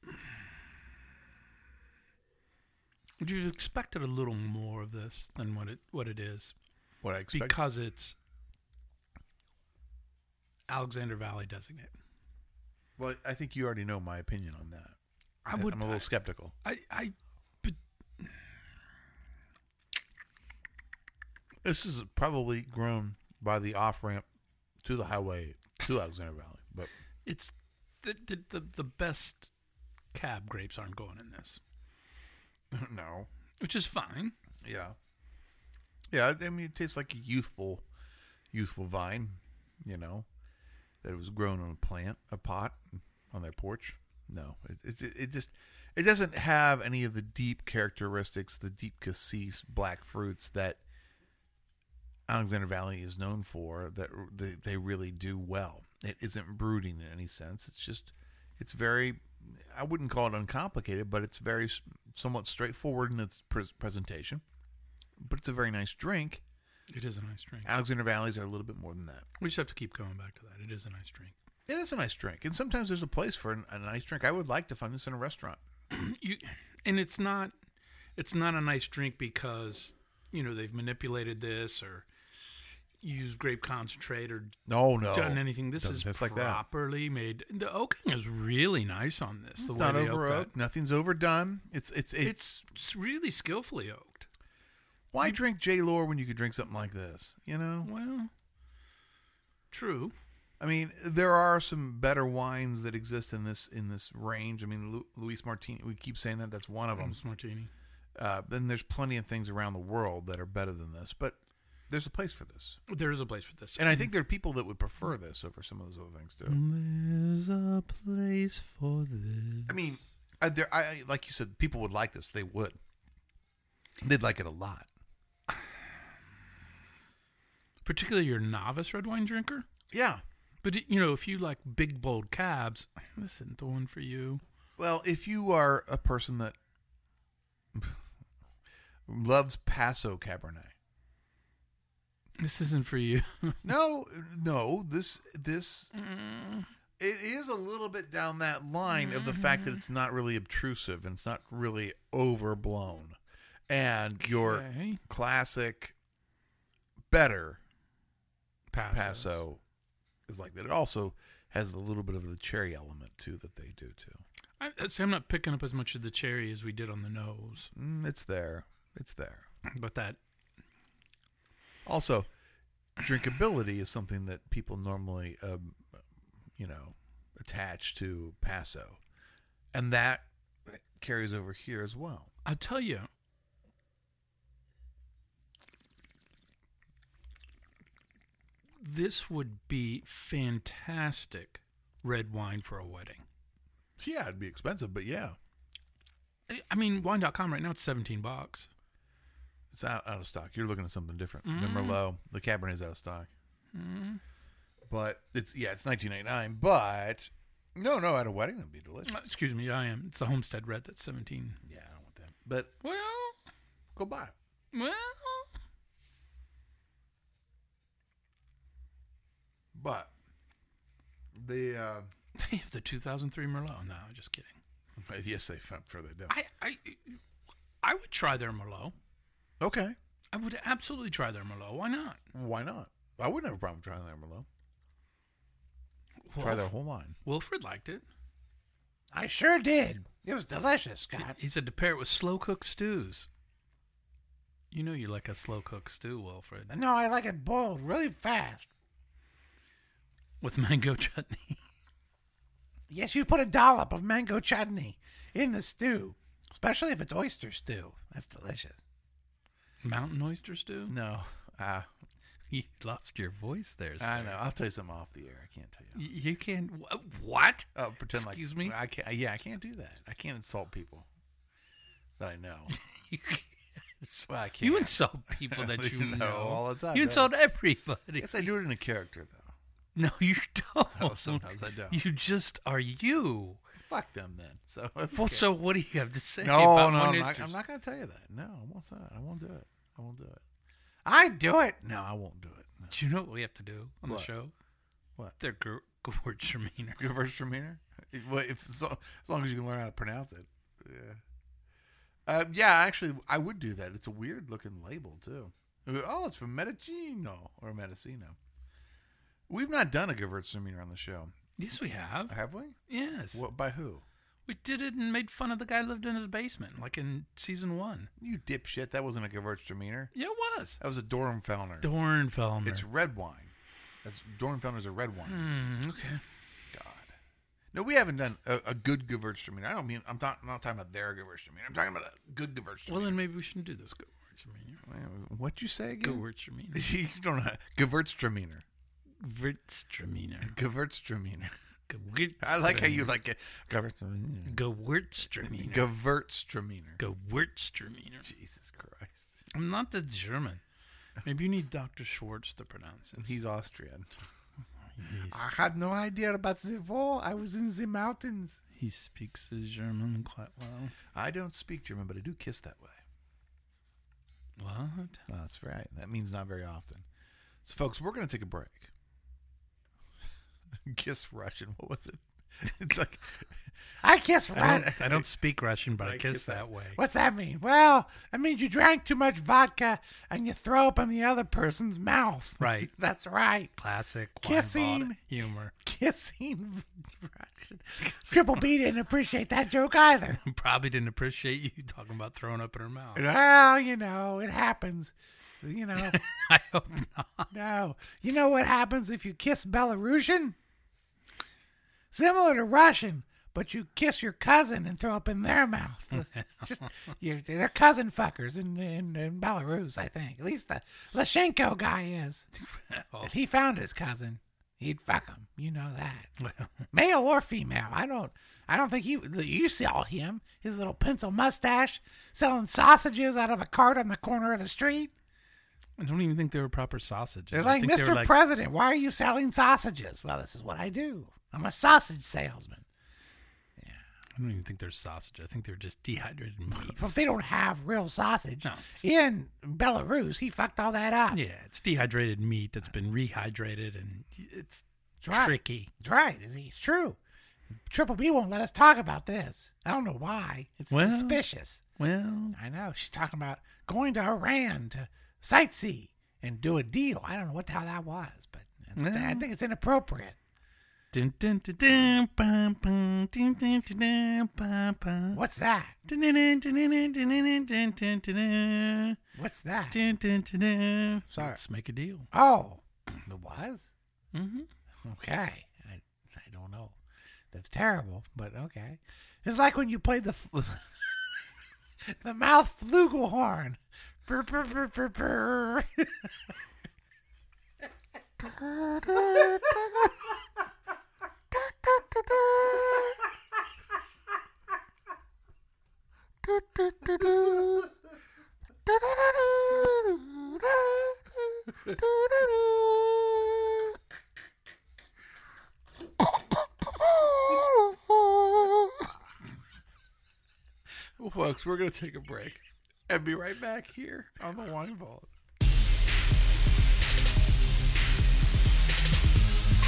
Would you have expected a little more of this than what it what it is? What I expect. Because it's Alexander Valley designate. Well, I think you already know my opinion on that. I would. I'm a little I, skeptical. I, I, but This is probably grown by the off ramp to the highway to Alexander Valley, but it's the the the, the best cab grapes aren't going in this, no, which is fine. yeah, yeah. I mean, it tastes like a youthful, youthful vine. You know, that it was grown on a plant, a pot, on their porch. No, it it, it just it doesn't have any of the deep characteristics, the deep cassis black fruits that Alexander Valley is known for, that they, they really do well. It isn't brooding in any sense. It's just, it's very, I wouldn't call it uncomplicated, but it's very somewhat straightforward in its pre- presentation. But it's a very nice drink. It is a nice drink. Alexander Valleys are a little bit more than that. We just have to keep going back to that. It is a nice drink. It is a nice drink. And sometimes there's a place for a, a nice drink. I would like to find this in a restaurant. You, and it's not, it's not a nice drink because, you know, they've manipulated this or used grape concentrate or No, no. done anything. This Doesn't is taste like that. properly made. The oaking is really nice on this. The It's way not they over oak oaked. Nothing's overdone. It's it's that. it's, It's really skillfully oaked. why drink J. Lore when you could drink something like this? You know? Well, true. I mean, there are some better wines that exist in this in this range. I mean, Lu- Luis Martini, we keep saying that. That's one of them. Holmes Martini. Uh, then there's plenty of things around the world that are better than this. But there's a place for this. There is a place for this. And I think there are people that would prefer this over some of those other things, too. There's a place for this. I mean, I, there, I like you said, people would like this. They would. They'd like it a lot. Particularly your novice red wine drinker. Yeah. But, you know, if you like big, bold cabs, this isn't the one for you. Well, if you are a person that loves Paso Cabernet. This isn't for you. No, no, this, this, it is a little bit down that line of the fact that it's not really obtrusive and it's not really overblown. And your Okay. classic, better Paso. Paso is like that. It also has a little bit of the cherry element, too, that they do, too. I, I'd say I'm not picking up as much of the cherry as we did on the nose. Mm, it's there. It's there. But that, Also, drinkability is something that people normally, um, you know, attach to Paso. And that carries over here as well. I'll tell you, this would be fantastic red wine for a wedding. Yeah, it'd be expensive, but yeah. I- I mean, wine dot com right now, it's seventeen bucks. It's out, out of stock. You're looking at something different. The Merlot, the Cabernet's out of stock. But it's, yeah, it's nineteen ninety-nine. But, no, no, at a wedding, it'd be delicious. Uh, Excuse me, I am. It's the Homestead Red that's seventeen. Yeah, I don't want that. But Well, go buy it. well, But the uh, They have the two thousand three Merlot. No, just kidding. yes, they I'm sure they do. I, I, I would try their Merlot. Okay, I would absolutely try their Merlot. Why not? why not? I wouldn't have a problem trying their Merlot. Try Wolf- their whole line. Wilfred liked it. I sure did. It was delicious, Scott. He said to pair it with slow cooked stews. You know you like a slow cooked stew, Wilfred, No, I like it boiled really fast. with mango chutney. Yes, you put a dollop of mango chutney in the stew, especially if it's oyster stew. That's delicious. Mountain oyster stew? No, uh, You lost your voice there, sir. I know. I'll tell you something off the air. I can't tell you. Y- You can't. wh- What? Oh, pretend like Excuse me? I can't. Yeah, I can't do that. I can't insult people that I know. You can't. Well, I can't. You insult people that you You know know all the time, You don't insult everybody. Yes, I do it in a character though. No, you don't. Oh, sometimes I don't. You just are you. Fuck them then. So Well, okay. so what do you have to say no, about no, my I'm not, oysters? I'm not going to tell you that. No, I won't say it. I won't do it. I won't do it. I do it. No, I won't do it. No. Do you know what we have to do on What? the show? What? They're Gewürztraminer. Gewürztraminer? Well, if so, as long as you can learn how to pronounce it. Yeah. Uh, yeah, actually, I would do that. It's a weird looking label too. Oh, it's from Medicino or Medicino. We've not done a Gewürztraminer on the show, Yes, we have. have we? Yes. What by who? We did it and made fun of the guy who lived in his basement, like in season one. You dipshit. That wasn't a Gewürztraminer. Yeah, it was. That was a Dornfelder. Dornfelder. It's red wine. That's Dornfelder's a red wine. Hmm, okay. God. No, we haven't done a, a good Gewürztraminer. I don't mean I'm not, I'm not talking about their Gewürztraminer. I'm talking about a good Gewürztraminer. Well, then maybe we shouldn't do this Gewürztraminer. What'd you say again? Gewürztraminer. You don't know. Gewürztraminer. Gewürztraminer. Gewürztraminer. Gewürztraminer. I like how you like it. Gewürztraminer. Gewürztraminer. Gewürztraminer. Gewürztraminer. Jesus Christ. I'm not the German. Maybe you need Doctor Schwartz to pronounce it. He's Austrian. He's, I had no idea about the war. I was in the mountains. he speaks the German quite well. I don't speak German, but I do kiss that way. What? Oh, that's right. That means not very often. So, folks, we're going to take a break. Kiss Russian. What was it? It's like I kiss I right. don't, I don't speak Russian, but I, I kiss, kiss that- that way. What's that mean? Well, that means you drank too much vodka and you throw up in the other person's mouth. Right. That's right. Classic Kissing. Weinbach humor. Kissing. Triple B didn't appreciate that joke either. Probably didn't appreciate you talking about throwing up in her mouth. Well, you know, it happens. You know, I hope not. no. You know what happens if you kiss Belarusian? Similar to Russian, but you kiss your cousin and throw up in their mouth. It's just you, they're cousin fuckers in, in in Belarus, I think. At least the Lashenko guy is. Oh, If he found his cousin, he'd fuck him. You know that, well, male or female. I don't. I don't think he. You saw him, his little pencil mustache, selling sausages out of a cart on the corner of the street. I don't even think they were proper sausages. They're I like, think they Mister were like, President, why are you selling sausages? Well, this is what I do. I'm a sausage salesman. I don't even think they're sausage. I think they're just dehydrated meats. But they don't have real sausage. No, it's- In Belarus, he fucked all that up. Yeah, it's dehydrated meat that's been rehydrated, and it's That's right. tricky. That's right. It's true. Triple B won't let us talk about this. I don't know why. It's Well- suspicious. Well, I know. She's talking about going to Iran to sightsee and do a deal. I don't know what the hell that was, but I Well- think it's inappropriate. dun, dun, dun, dun, bum, bum, dun, dun, dun, dun, bum, bum. What's that? Dun, dun, dun, dun, dun, dun, dun, dun, dun, dun, dun. What's that? Dun, dun, dun, dun. Sorry. Let's make a deal. Oh, it was? Mm-hmm. Okay. I, I don't know. That's terrible, but okay. It's like when you played the fl- the mouth flugelhorn. Brr, brr, brr, brr, brr. Well, folks, we're going to take a break and be right back here on the Wine Vault.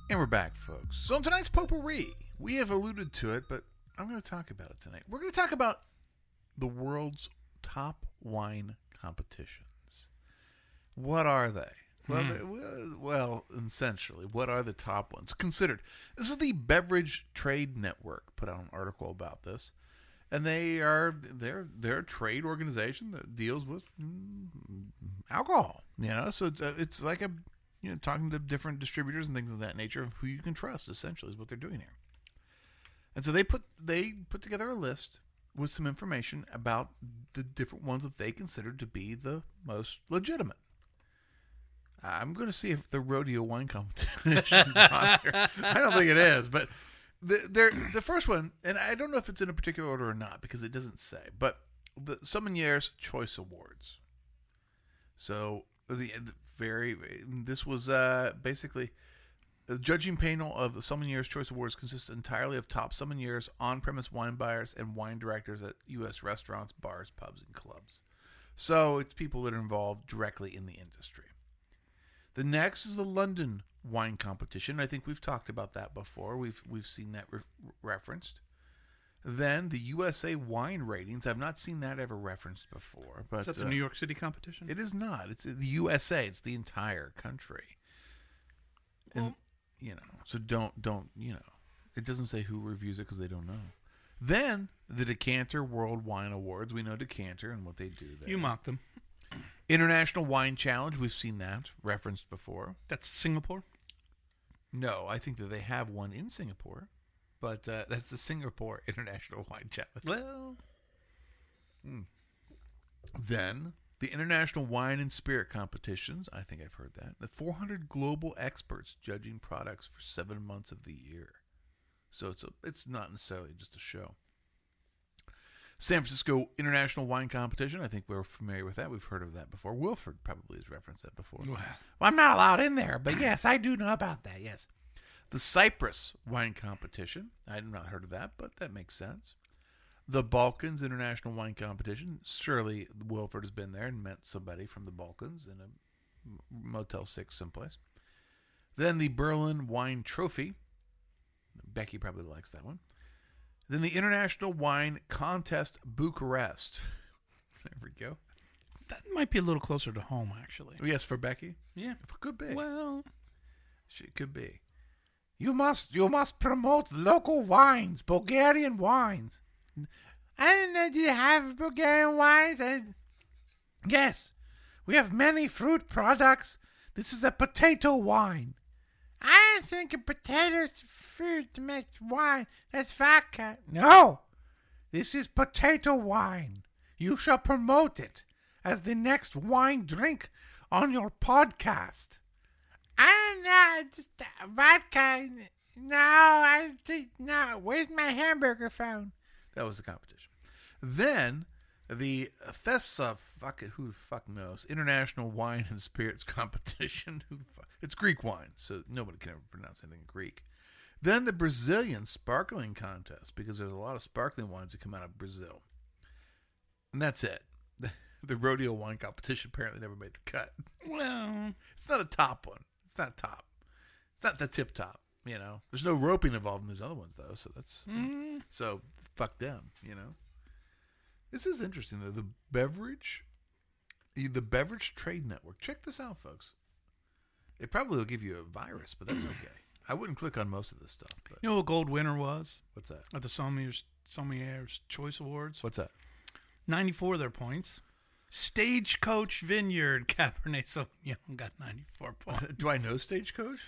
And we're back, folks. So on tonight's potpourri, we have alluded to it, but I'm going to talk about it tonight. We're going to talk about the world's top wine competitions. What are they? Well, Hmm. they, well, well, essentially, what are the top ones considered? This is the Beverage Trade Network put out an article about this, and they are they're they're a trade organization that deals with mm, alcohol. You know, so it's a, it's like a you know talking to different distributors and things of that nature of who you can trust. Essentially, is what they're doing here. And so they put they put together a list with some information about the different ones that they considered to be the most legitimate. I'm going to see if the rodeo wine competition is on here. I don't think it is, but the the the first one, and I don't know if it's in a particular order or not because it doesn't say, but the Sommelier's Choice Awards. So the, the very this was uh, basically the judging panel of the Sommelier's Choice Awards consists entirely of top sommeliers, on-premise wine buyers, and wine directors at U S restaurants, bars, pubs, and clubs. So it's people that are involved directly in the industry. The next is the London Wine Competition. I think we've talked about that before. We've we've seen that re- referenced. Then the U S A Wine Ratings. I've not seen that ever referenced before. But Is that the uh, New York City competition? It is not. It's the U S A. It's the entire country. And Well- you know, so don't don't you know? It doesn't say who reviews it because they don't know. Then the Decanter World Wine Awards. We know Decanter and what they do there. You mock them. International Wine Challenge. We've seen that referenced before. That's Singapore. No, I think that they have one in Singapore, but uh, that's the Singapore International Wine Challenge. Well, Then the International Wine and Spirit Competitions. I think I've heard that. The four hundred global experts judging products for seven months of the year. So it's a, it's not necessarily just a show. San Francisco International Wine Competition. I think we're familiar with that. We've heard of that before. Wilford probably has referenced that before. well, Well, I'm not allowed in there, but yes, I do know about that. Yes. The Cyprus Wine Competition. I've not heard of that, but that makes sense. The Balkans International Wine Competition. Surely Wilford has been there and met somebody from the Balkans in a Motel six someplace. Then the Berlin Wine Trophy. Becky probably likes that one. Then the International Wine Contest Bucharest. There we go. that might be a little closer to home, actually. Oh, yes, for Becky? Yeah. Could be. Well, She could be. You must you must promote local wines, Bulgarian wines. I didn't know you have Bulgarian wines. And yes, we have many fruit products. This is a potato wine. I don't think a potato's fruit to make wine. That's vodka. No, this is potato wine. You shall promote it as the next wine drink on your podcast. I don't know, just uh, vodka. No, I think no. Where's my hamburger phone? That was the competition. Then the Thessa, fuck it, who the fuck knows? International Wine and Spirits Competition. Who the fuck? It's Greek wine, so nobody can ever pronounce anything Greek. Then the Brazilian Sparkling Contest, because there's a lot of sparkling wines that come out of Brazil. And that's it. The Rodeo Wine Competition apparently never made the cut. well, It's not a top one. It's not top. It's not the tip top, you know. There's no roping involved in these other ones, though, so that's... mm, So, fuck them, you know. This is interesting, though. The beverage, the Beverage Trade Network. Check this out, folks. It probably will give you a virus, but that's okay. I wouldn't click on most of this stuff. But you know what gold winner was what's that? at the Sommelier's, Sommelier's Choice Awards? What's that? ninety-four of their points. Stagecoach Vineyard Cabernet Sauvignon got ninety-four points. Do I know Stagecoach?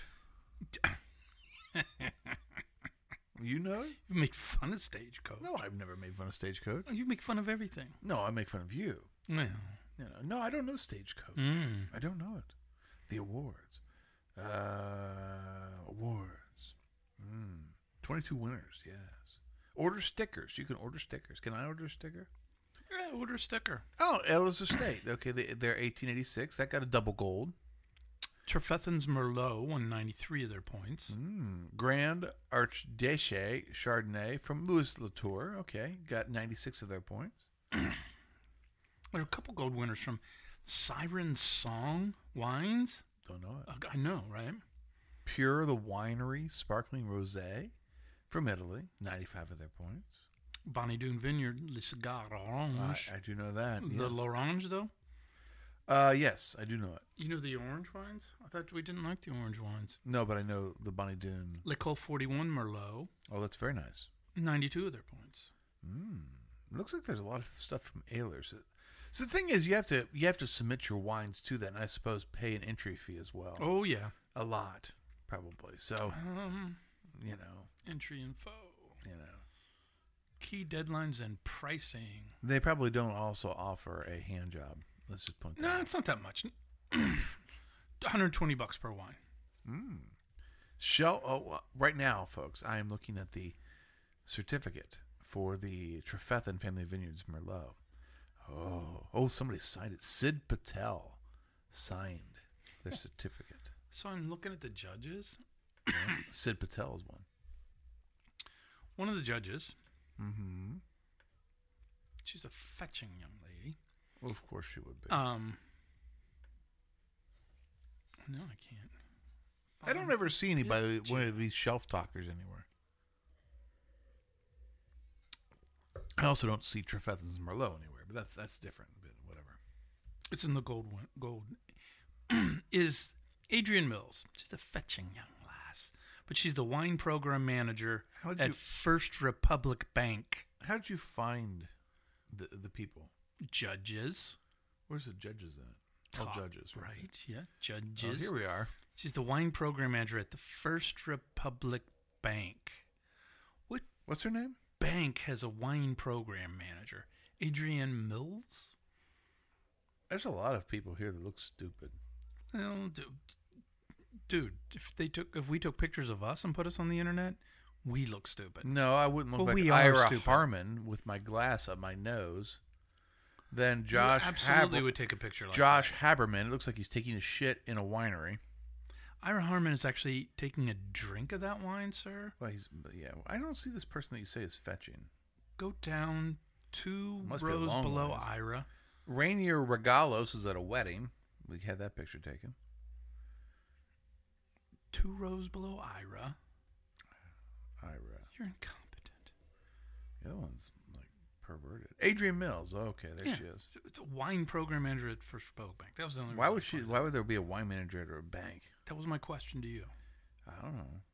You know? You make fun of Stagecoach. No, I've never made fun of Stagecoach. You make fun of everything. No, I make fun of you. Well, You know, no, I don't know Stagecoach. mm. I don't know it. The awards. Uh, awards. Mm. twenty-two winners, yes. Order stickers. You can order stickers. Can I order a sticker? Yeah, order a sticker. Oh, Ella's Estate. Okay, they, they're eighteen eighty-six. That got a double gold. Trefethen's Merlot won ninety-three of their points. Mm. Grand Archduché Chardonnay from Louis Latour. Okay, got ninety-six of their points. There are a couple gold winners from Siren Song Wines. Don't know it. Uh, I know, right? Pure the Winery Sparkling Rosé from Italy, ninety-five of their points. Bonnie Doon Vineyard, Le Cigar Orange. I, I do know that. The yes. L'Orange, though? Uh, yes, I do know it. You know the orange wines? I thought we didn't like the orange wines. No, but I know the Bonnie Doon. L'École forty-one Merlot, Oh, that's very nice. ninety-two of their points. Mm. It looks like there's a lot of stuff from Ehlers. So the thing is, you have to you have to submit your wines to that, and I suppose pay an entry fee as well. Oh, yeah. A lot, probably. So, Um, you know, entry info. you know, Key deadlines and pricing. they probably don't also offer a hand job. Let's just point that No, out. it's not that much. one hundred twenty bucks per wine. Mm. Shell. Oh, uh, right now, folks, I am looking at the certificate for the Trefethen Family Vineyards Merlot. Oh, oh, somebody signed it. Sid Patel signed their certificate. So I'm looking at the judges. Yes, Sid Patel is one. One of the judges, Mm-hmm. she's a fetching young lady. Well, of course she would be. Um, no, I can't. I don't ever see anybody, Yeah, one of these shelf talkers anywhere. I also don't see Trefethen's Merlot anywhere, but that's that's different. But whatever. It's in the gold one. Gold is Adrian Mills. She's a fetching young lass, but she's the wine program manager How did at you First Republic Bank. How did you find the the people? Judges, Where's the judges at? Oh, Top, judges, right? Yeah, Oh, judges. here we are. She's the wine program manager at the First Republic Bank. What What's her name? bank has a wine program manager? Adrian Mills? There's a lot of people here that look stupid. Well, dude, dude, if they took, if we took pictures of us and put us on the internet, we look stupid. No, I wouldn't look Well, like we are Ira stupid. Harmon with my glass up my nose. Then Josh you absolutely Haber- would take a picture like Josh that. Haberman. It looks like he's taking a shit in a winery. Ira Harmon is actually taking a drink of that wine, sir. Well, he's but yeah. I don't see this person that you say is fetching. Go down two Must be a rows long below ways. Ira. Rainier Regalos is at a wedding. We had that picture taken. Two rows below Ira. Ira. You're incompetent. The other one's like perverted. Adrian Mills. Oh, okay, there Yeah. she is. It's- It's a wine program manager at First Republic Bank. That was the only. Why reason would I she? found Why out. would there be a wine manager at a bank? That was my question to you. I don't know.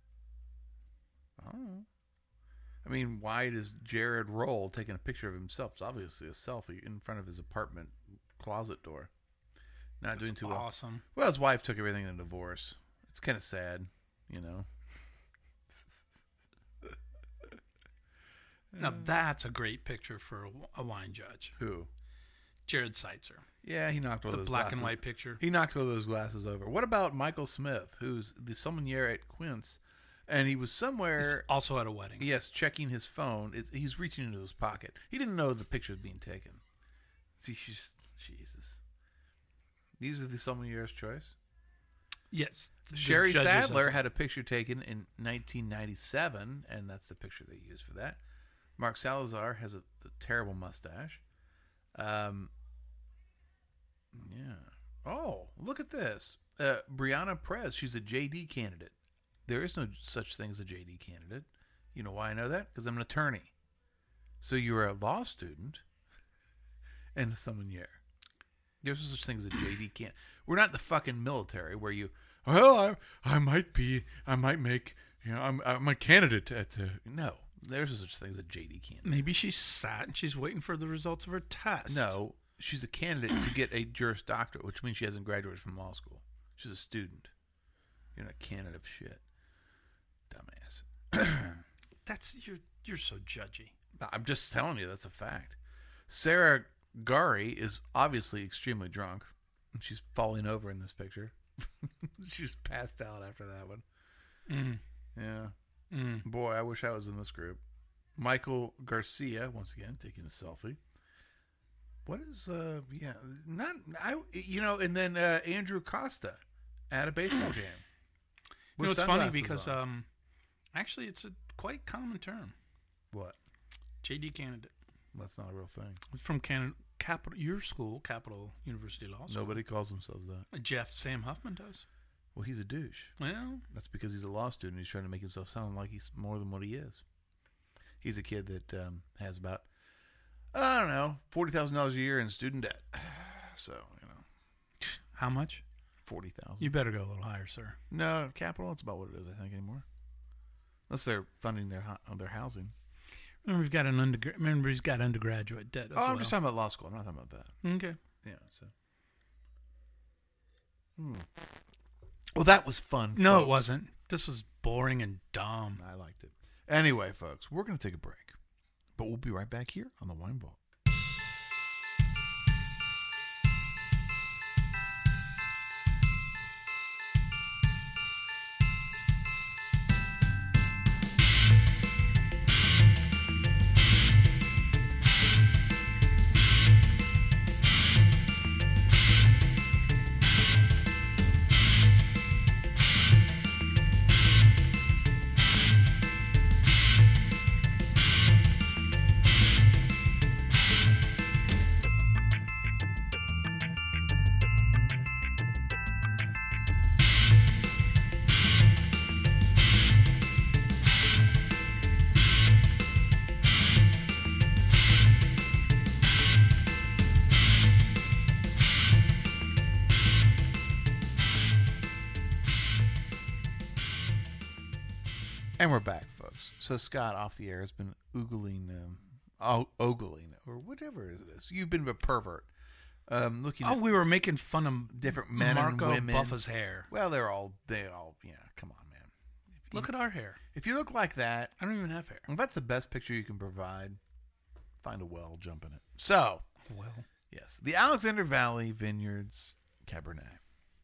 I don't know. I mean, why does Jared Roll taking a picture of himself? It's obviously a selfie in front of his apartment closet door. Not That's doing too well. awesome. Well, his wife took everything in a divorce. It's kind of sad, you know. Now that's a great picture for a, a wine judge. Who? Jared Seitzer. Yeah, he knocked all The those black glasses. and white picture. He knocked all those glasses over. What about Michael Smith, who's the sommelier at Quince, and he was He's somewhere, also at a wedding. yes, checking his phone. It, he's reaching into his pocket. He didn't know the picture was being taken. See, she's, Jesus. These are the sommelier's choice. Yes. the Sherry judges Sadler of- had a picture taken in nineteen ninety-seven, and that's the picture they used for that. Mark Salazar has a, a terrible mustache. Um, yeah. Oh, look at this. Uh, Brianna Perez, she's a J D candidate. There is no such thing as a J D candidate. You know why I know that? Because I'm an attorney. So you're a law student and a sommelier. There's no such thing as a J D candidate. We're not the fucking military where you, well, I, I might be, I might make, you know, I'm, I'm a candidate at the, no. There's no such thing as a J D candidate. Maybe she sat and she's waiting for the results of her test. No, she's a candidate to get a Juris Doctorate, which means she hasn't graduated from law school. She's a student. You're not a candidate of shit. Dumbass. That's you're you're so judgy. I'm just telling you, that's a fact. Sarah Gari is obviously extremely drunk. She's falling over in this picture. She's passed out after that one. Mm. Yeah. Mm. Boy, I wish I was in this group. Michael Garcia, once again, taking a selfie. What is, uh, yeah, not, I, you know, and then uh, Andrew Costa at a baseball game. You with know, it's funny sunglasses because on. um, actually, it's a quite common term. What? J D candidate That's not a real thing. from Canada, Capital, your school, Capital University Law School. Nobody calls themselves that. Jeff Sam Huffman does. Well, he's a douche. Well, That's because he's a law student. He's trying to make himself sound like he's more than what he is. He's a kid that um, has about, I don't know, forty thousand dollars a year in student debt. So, you know, how much? forty thousand dollars. You better go a little higher, sir. No, capital, it's about what it is, I think, anymore. Unless they're funding their hu- their housing. Remember, he's got an undergra- Remember, he's got undergraduate debt. As Oh, I'm well. just talking about law school. I'm not talking about that. Okay. Yeah, so. Hmm. Well, that was fun. No, folks. it wasn't. This was boring and dumb. I liked it. Anyway, folks, we're going to take a break. But we'll be right back here on the Wine Vault. And we're back, folks. So Scott, off the air, has been oogling, um, o- ogling, or whatever it is. You've been a pervert, um, looking Oh, at we were making fun of different men Marco and women. Buffa's hair. Well, they're all, they all, yeah, come on, man. If Look you, at our hair. if you look like that, I don't even have hair. if that's the best picture you can provide, find a well, jump in it. So, Well, yes, the Alexander Valley Vineyards Cabernet.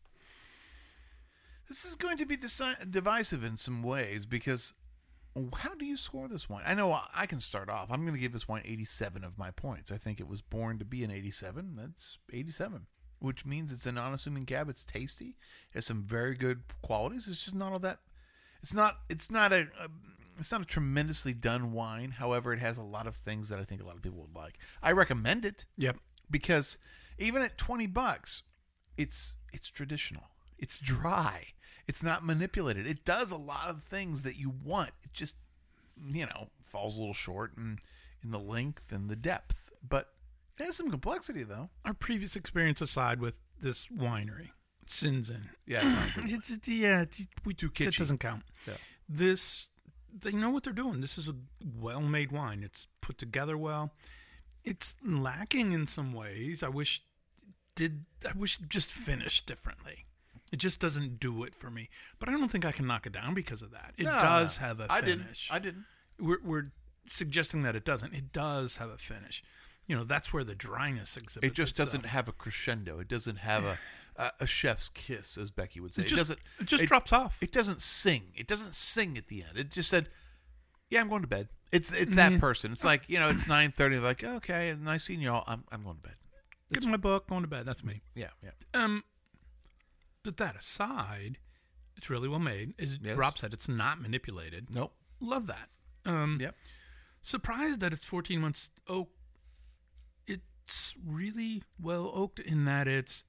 This is going to be deci- divisive in some ways because how do you score this wine? I know I can start off. I'm going to give this wine eighty-seven of my points. I think it was born to be an eighty-seven. That's eighty-seven, which means it's an unassuming cab. It's tasty. It has some very good qualities. It's just not all that. It's not. It's not a. a it's not a tremendously done wine. However, it has a lot of things that I think a lot of people would like. I recommend it. yep. Because even at twenty bucks, it's it's traditional. It's dry. It's not manipulated. It does a lot of things that you want. It just, you know, falls a little short in, in the length and the depth. But it has some complexity, though. Our previous experience aside with this winery, Sinzin. Yeah, it's not good. It's, it's, yeah, it's, we, Too it kitschy. doesn't count. Yeah. This, they know what they're doing. This is a well-made wine. It's put together well. It's lacking in some ways. I wish did I wish it just finished differently. It just doesn't do it for me. But I don't think I can knock it down because of that. It No, does no. have a I didn't. finish. I didn't. We're, we're suggesting that it doesn't. It does have a finish. You know, that's where the dryness exhibits It just itself. doesn't have a crescendo. It doesn't have a a, a chef's kiss, as Becky would say. It It, just, doesn't. it just it- drops off. It doesn't sing. It doesn't sing at the end. It just said, "Yeah, I'm going to bed." It's it's that Yeah. person. It's like, you know, it's nine thirty. Like, okay, nice seeing you all. I'm I'm going to bed. Get my book, going to bed. That's me. Yeah, yeah. Um, but that aside, it's really well made. As Yes. Rob said, it's not manipulated. Nope. Love that. Um, Yep. Surprised that it's fourteen months oak. It's really well oaked in that it's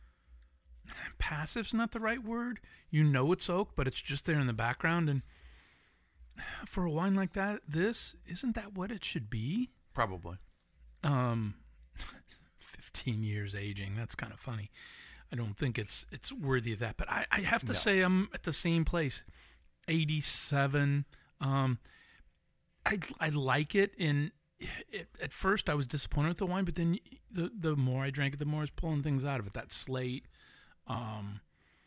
passive's not the right word. You know it's oak, but it's just there in the background. And for a wine like that, this isn't that what it should be. Probably. Um, fifteen years aging. That's kind of funny. I don't think it's it's worthy of that. But I, I have to No. say I'm at the same place. eighty-seven. Um, I I like it. In it, at first I was disappointed with the wine, but then the the more I drank it, the more I was pulling things out of it. That slate. Um,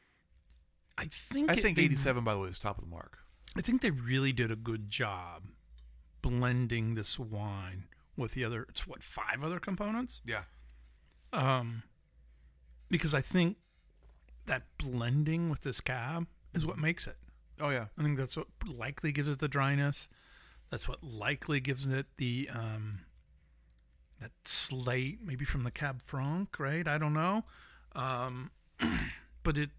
I think I it- think they- eighty-seven, by the way, is top of the mark. I think they really did a good job blending this wine with the other. It's what, five other components? Yeah. Um, because I think that blending with this cab is what makes it. Oh yeah. I think that's what likely gives it the dryness. That's what likely gives it the um, that slate, maybe from the Cab Franc, right? I don't know. Um, but it,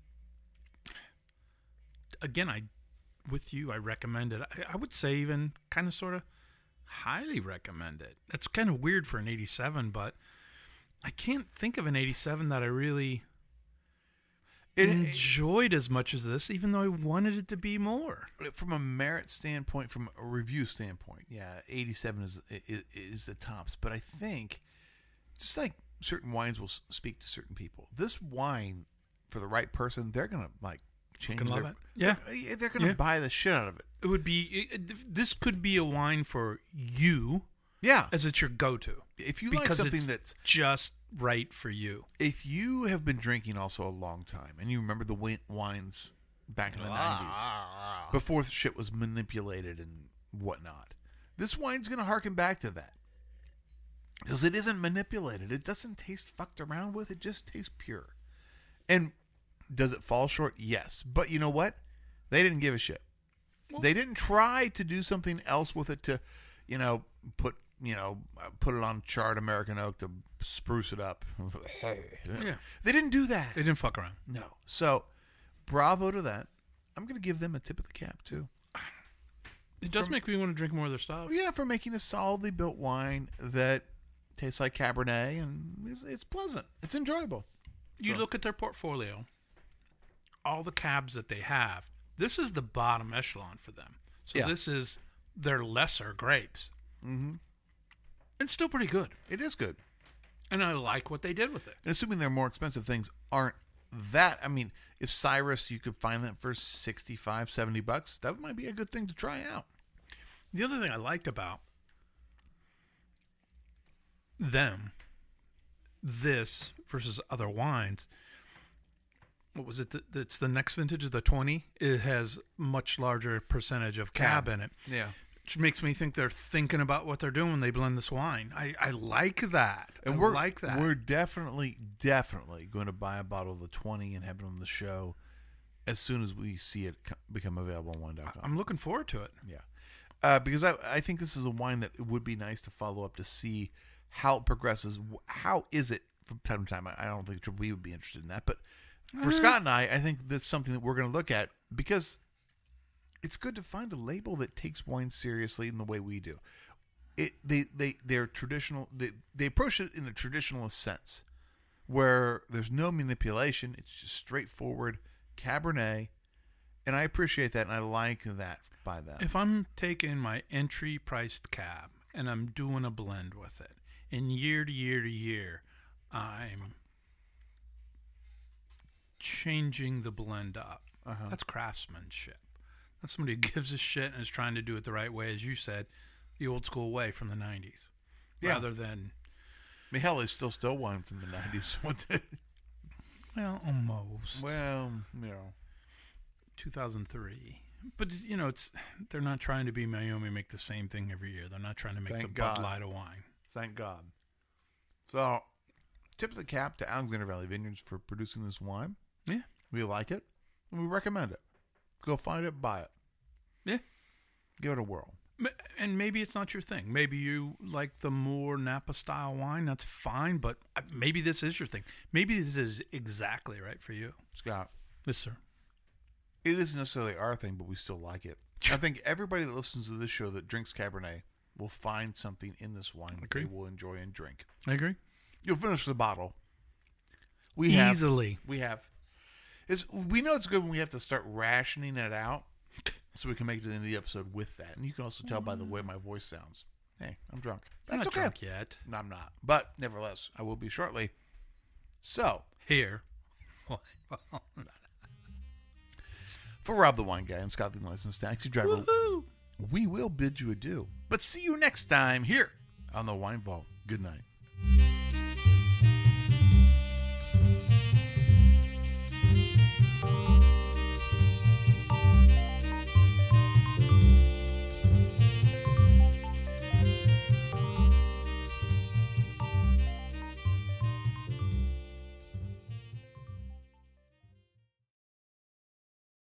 again, I, with you, I recommend it. I, I would say even kind of sort of highly recommend it. That's kind of weird for an eighty-seven, but I can't think of an eighty-seven that I really It, enjoyed as much as this, even though I wanted it to be more. it, from a merit standpoint, from a review standpoint, yeah, eighty-seven is, is is the tops. But I think, just like certain wines will s- speak to certain people, this wine, for the right person, they're gonna like change Fucking love their. it. Yeah. They're, they're gonna Yeah. buy the shit out of it. It would be. It, this could be a wine for you, Yeah, as it's your go-to, if you like because something it's that's just right for you. if you have been drinking also a long time and you remember the wi- wines back in the nineties before shit was manipulated and whatnot, this wine's going to harken back to that because it isn't manipulated. It doesn't taste fucked around with. It just tastes pure. And does it fall short? Yes. But you know what? They didn't give a shit. They didn't try to do something else with it to, you know, put you know, put it on charred American oak to spruce it up. Yeah. They didn't do that. They didn't fuck around. No. So, bravo to that. I'm going to give them a tip of the cap, too. It does make me want to drink more of their stuff. Yeah, for making a solidly built wine that tastes like Cabernet and it's, it's pleasant. It's enjoyable. You So- look at their portfolio, all the cabs that they have, this is the bottom echelon for them. So Yeah. this is their lesser grapes. Mm-hmm. It's still pretty good. It is good. And I like what they did with it. And assuming their more expensive things aren't that, I mean, if Cyrus, you could find that for sixty-five, seventy bucks, that might be a good thing to try out. The other thing I liked about them, this versus other wines, what was it? It's the next vintage of the twenty. It has much larger percentage of cab, Cab. in it, Yeah. which makes me think they're thinking about what they're doing when they blend this wine. I, I like that. And I we're like that. We're definitely, definitely going to buy a bottle of the twenty and have it on the show as soon as we see it co- become available on wine dot com. I'm looking forward to it. Yeah, uh, because I, I think this is a wine that it would be nice to follow up to see how it progresses. How is it from time to time? I, I don't think we would be interested in that, but for Scott and I, I think that's something that we're going to look at because it's good to find a label that takes wine seriously in the way we do. It they they they're traditional. They they approach it in a traditionalist sense, where there's no manipulation. It's just straightforward Cabernet, and I appreciate that, and I like that by them. If I'm taking my entry priced cab and I'm doing a blend with it, and year to year to year, I'm changing the blend up. Uh-huh. That's craftsmanship. That's somebody who gives a shit and is trying to do it the right way, as you said, the old school way from the nineties. Yeah. Rather than, I mean, hell, it's still still wine from the nineties. well, almost. Well, you know. two thousand three. But, you know, it's they're not trying to be Miami, make the same thing every year. They're not trying to make Thank the God. Bud Light of wine. Thank God. So, tip of the cap to Alexander Valley Vineyards for producing this wine. Yeah. We like it, and we recommend it. Go find it, buy it. Yeah. Give it a whirl. M- And maybe it's not your thing. Maybe you like the more Napa style wine. That's fine, but uh, maybe this is your thing. Maybe this is exactly right for you. Scott, Yes, sir. it isn't necessarily our thing, but we still like it. I think everybody that listens to this show that drinks Cabernet will find something in this wine that they Agree. will enjoy and drink. I agree. You'll finish the bottle. We have. Easily. We have. It's, we know it's good when we have to start rationing it out so we can make it to the end of the episode with that. And you can also tell by the way my voice sounds. Hey, I'm drunk. I'm That's not okay. drunk yet. No, I'm not. But nevertheless, I will be shortly. So, Here. for Rob the Wine Guy and Scott the Licensed Taxi Driver, Woohoo! we will bid you adieu. But see you next time here on the Wine Vault. Good night.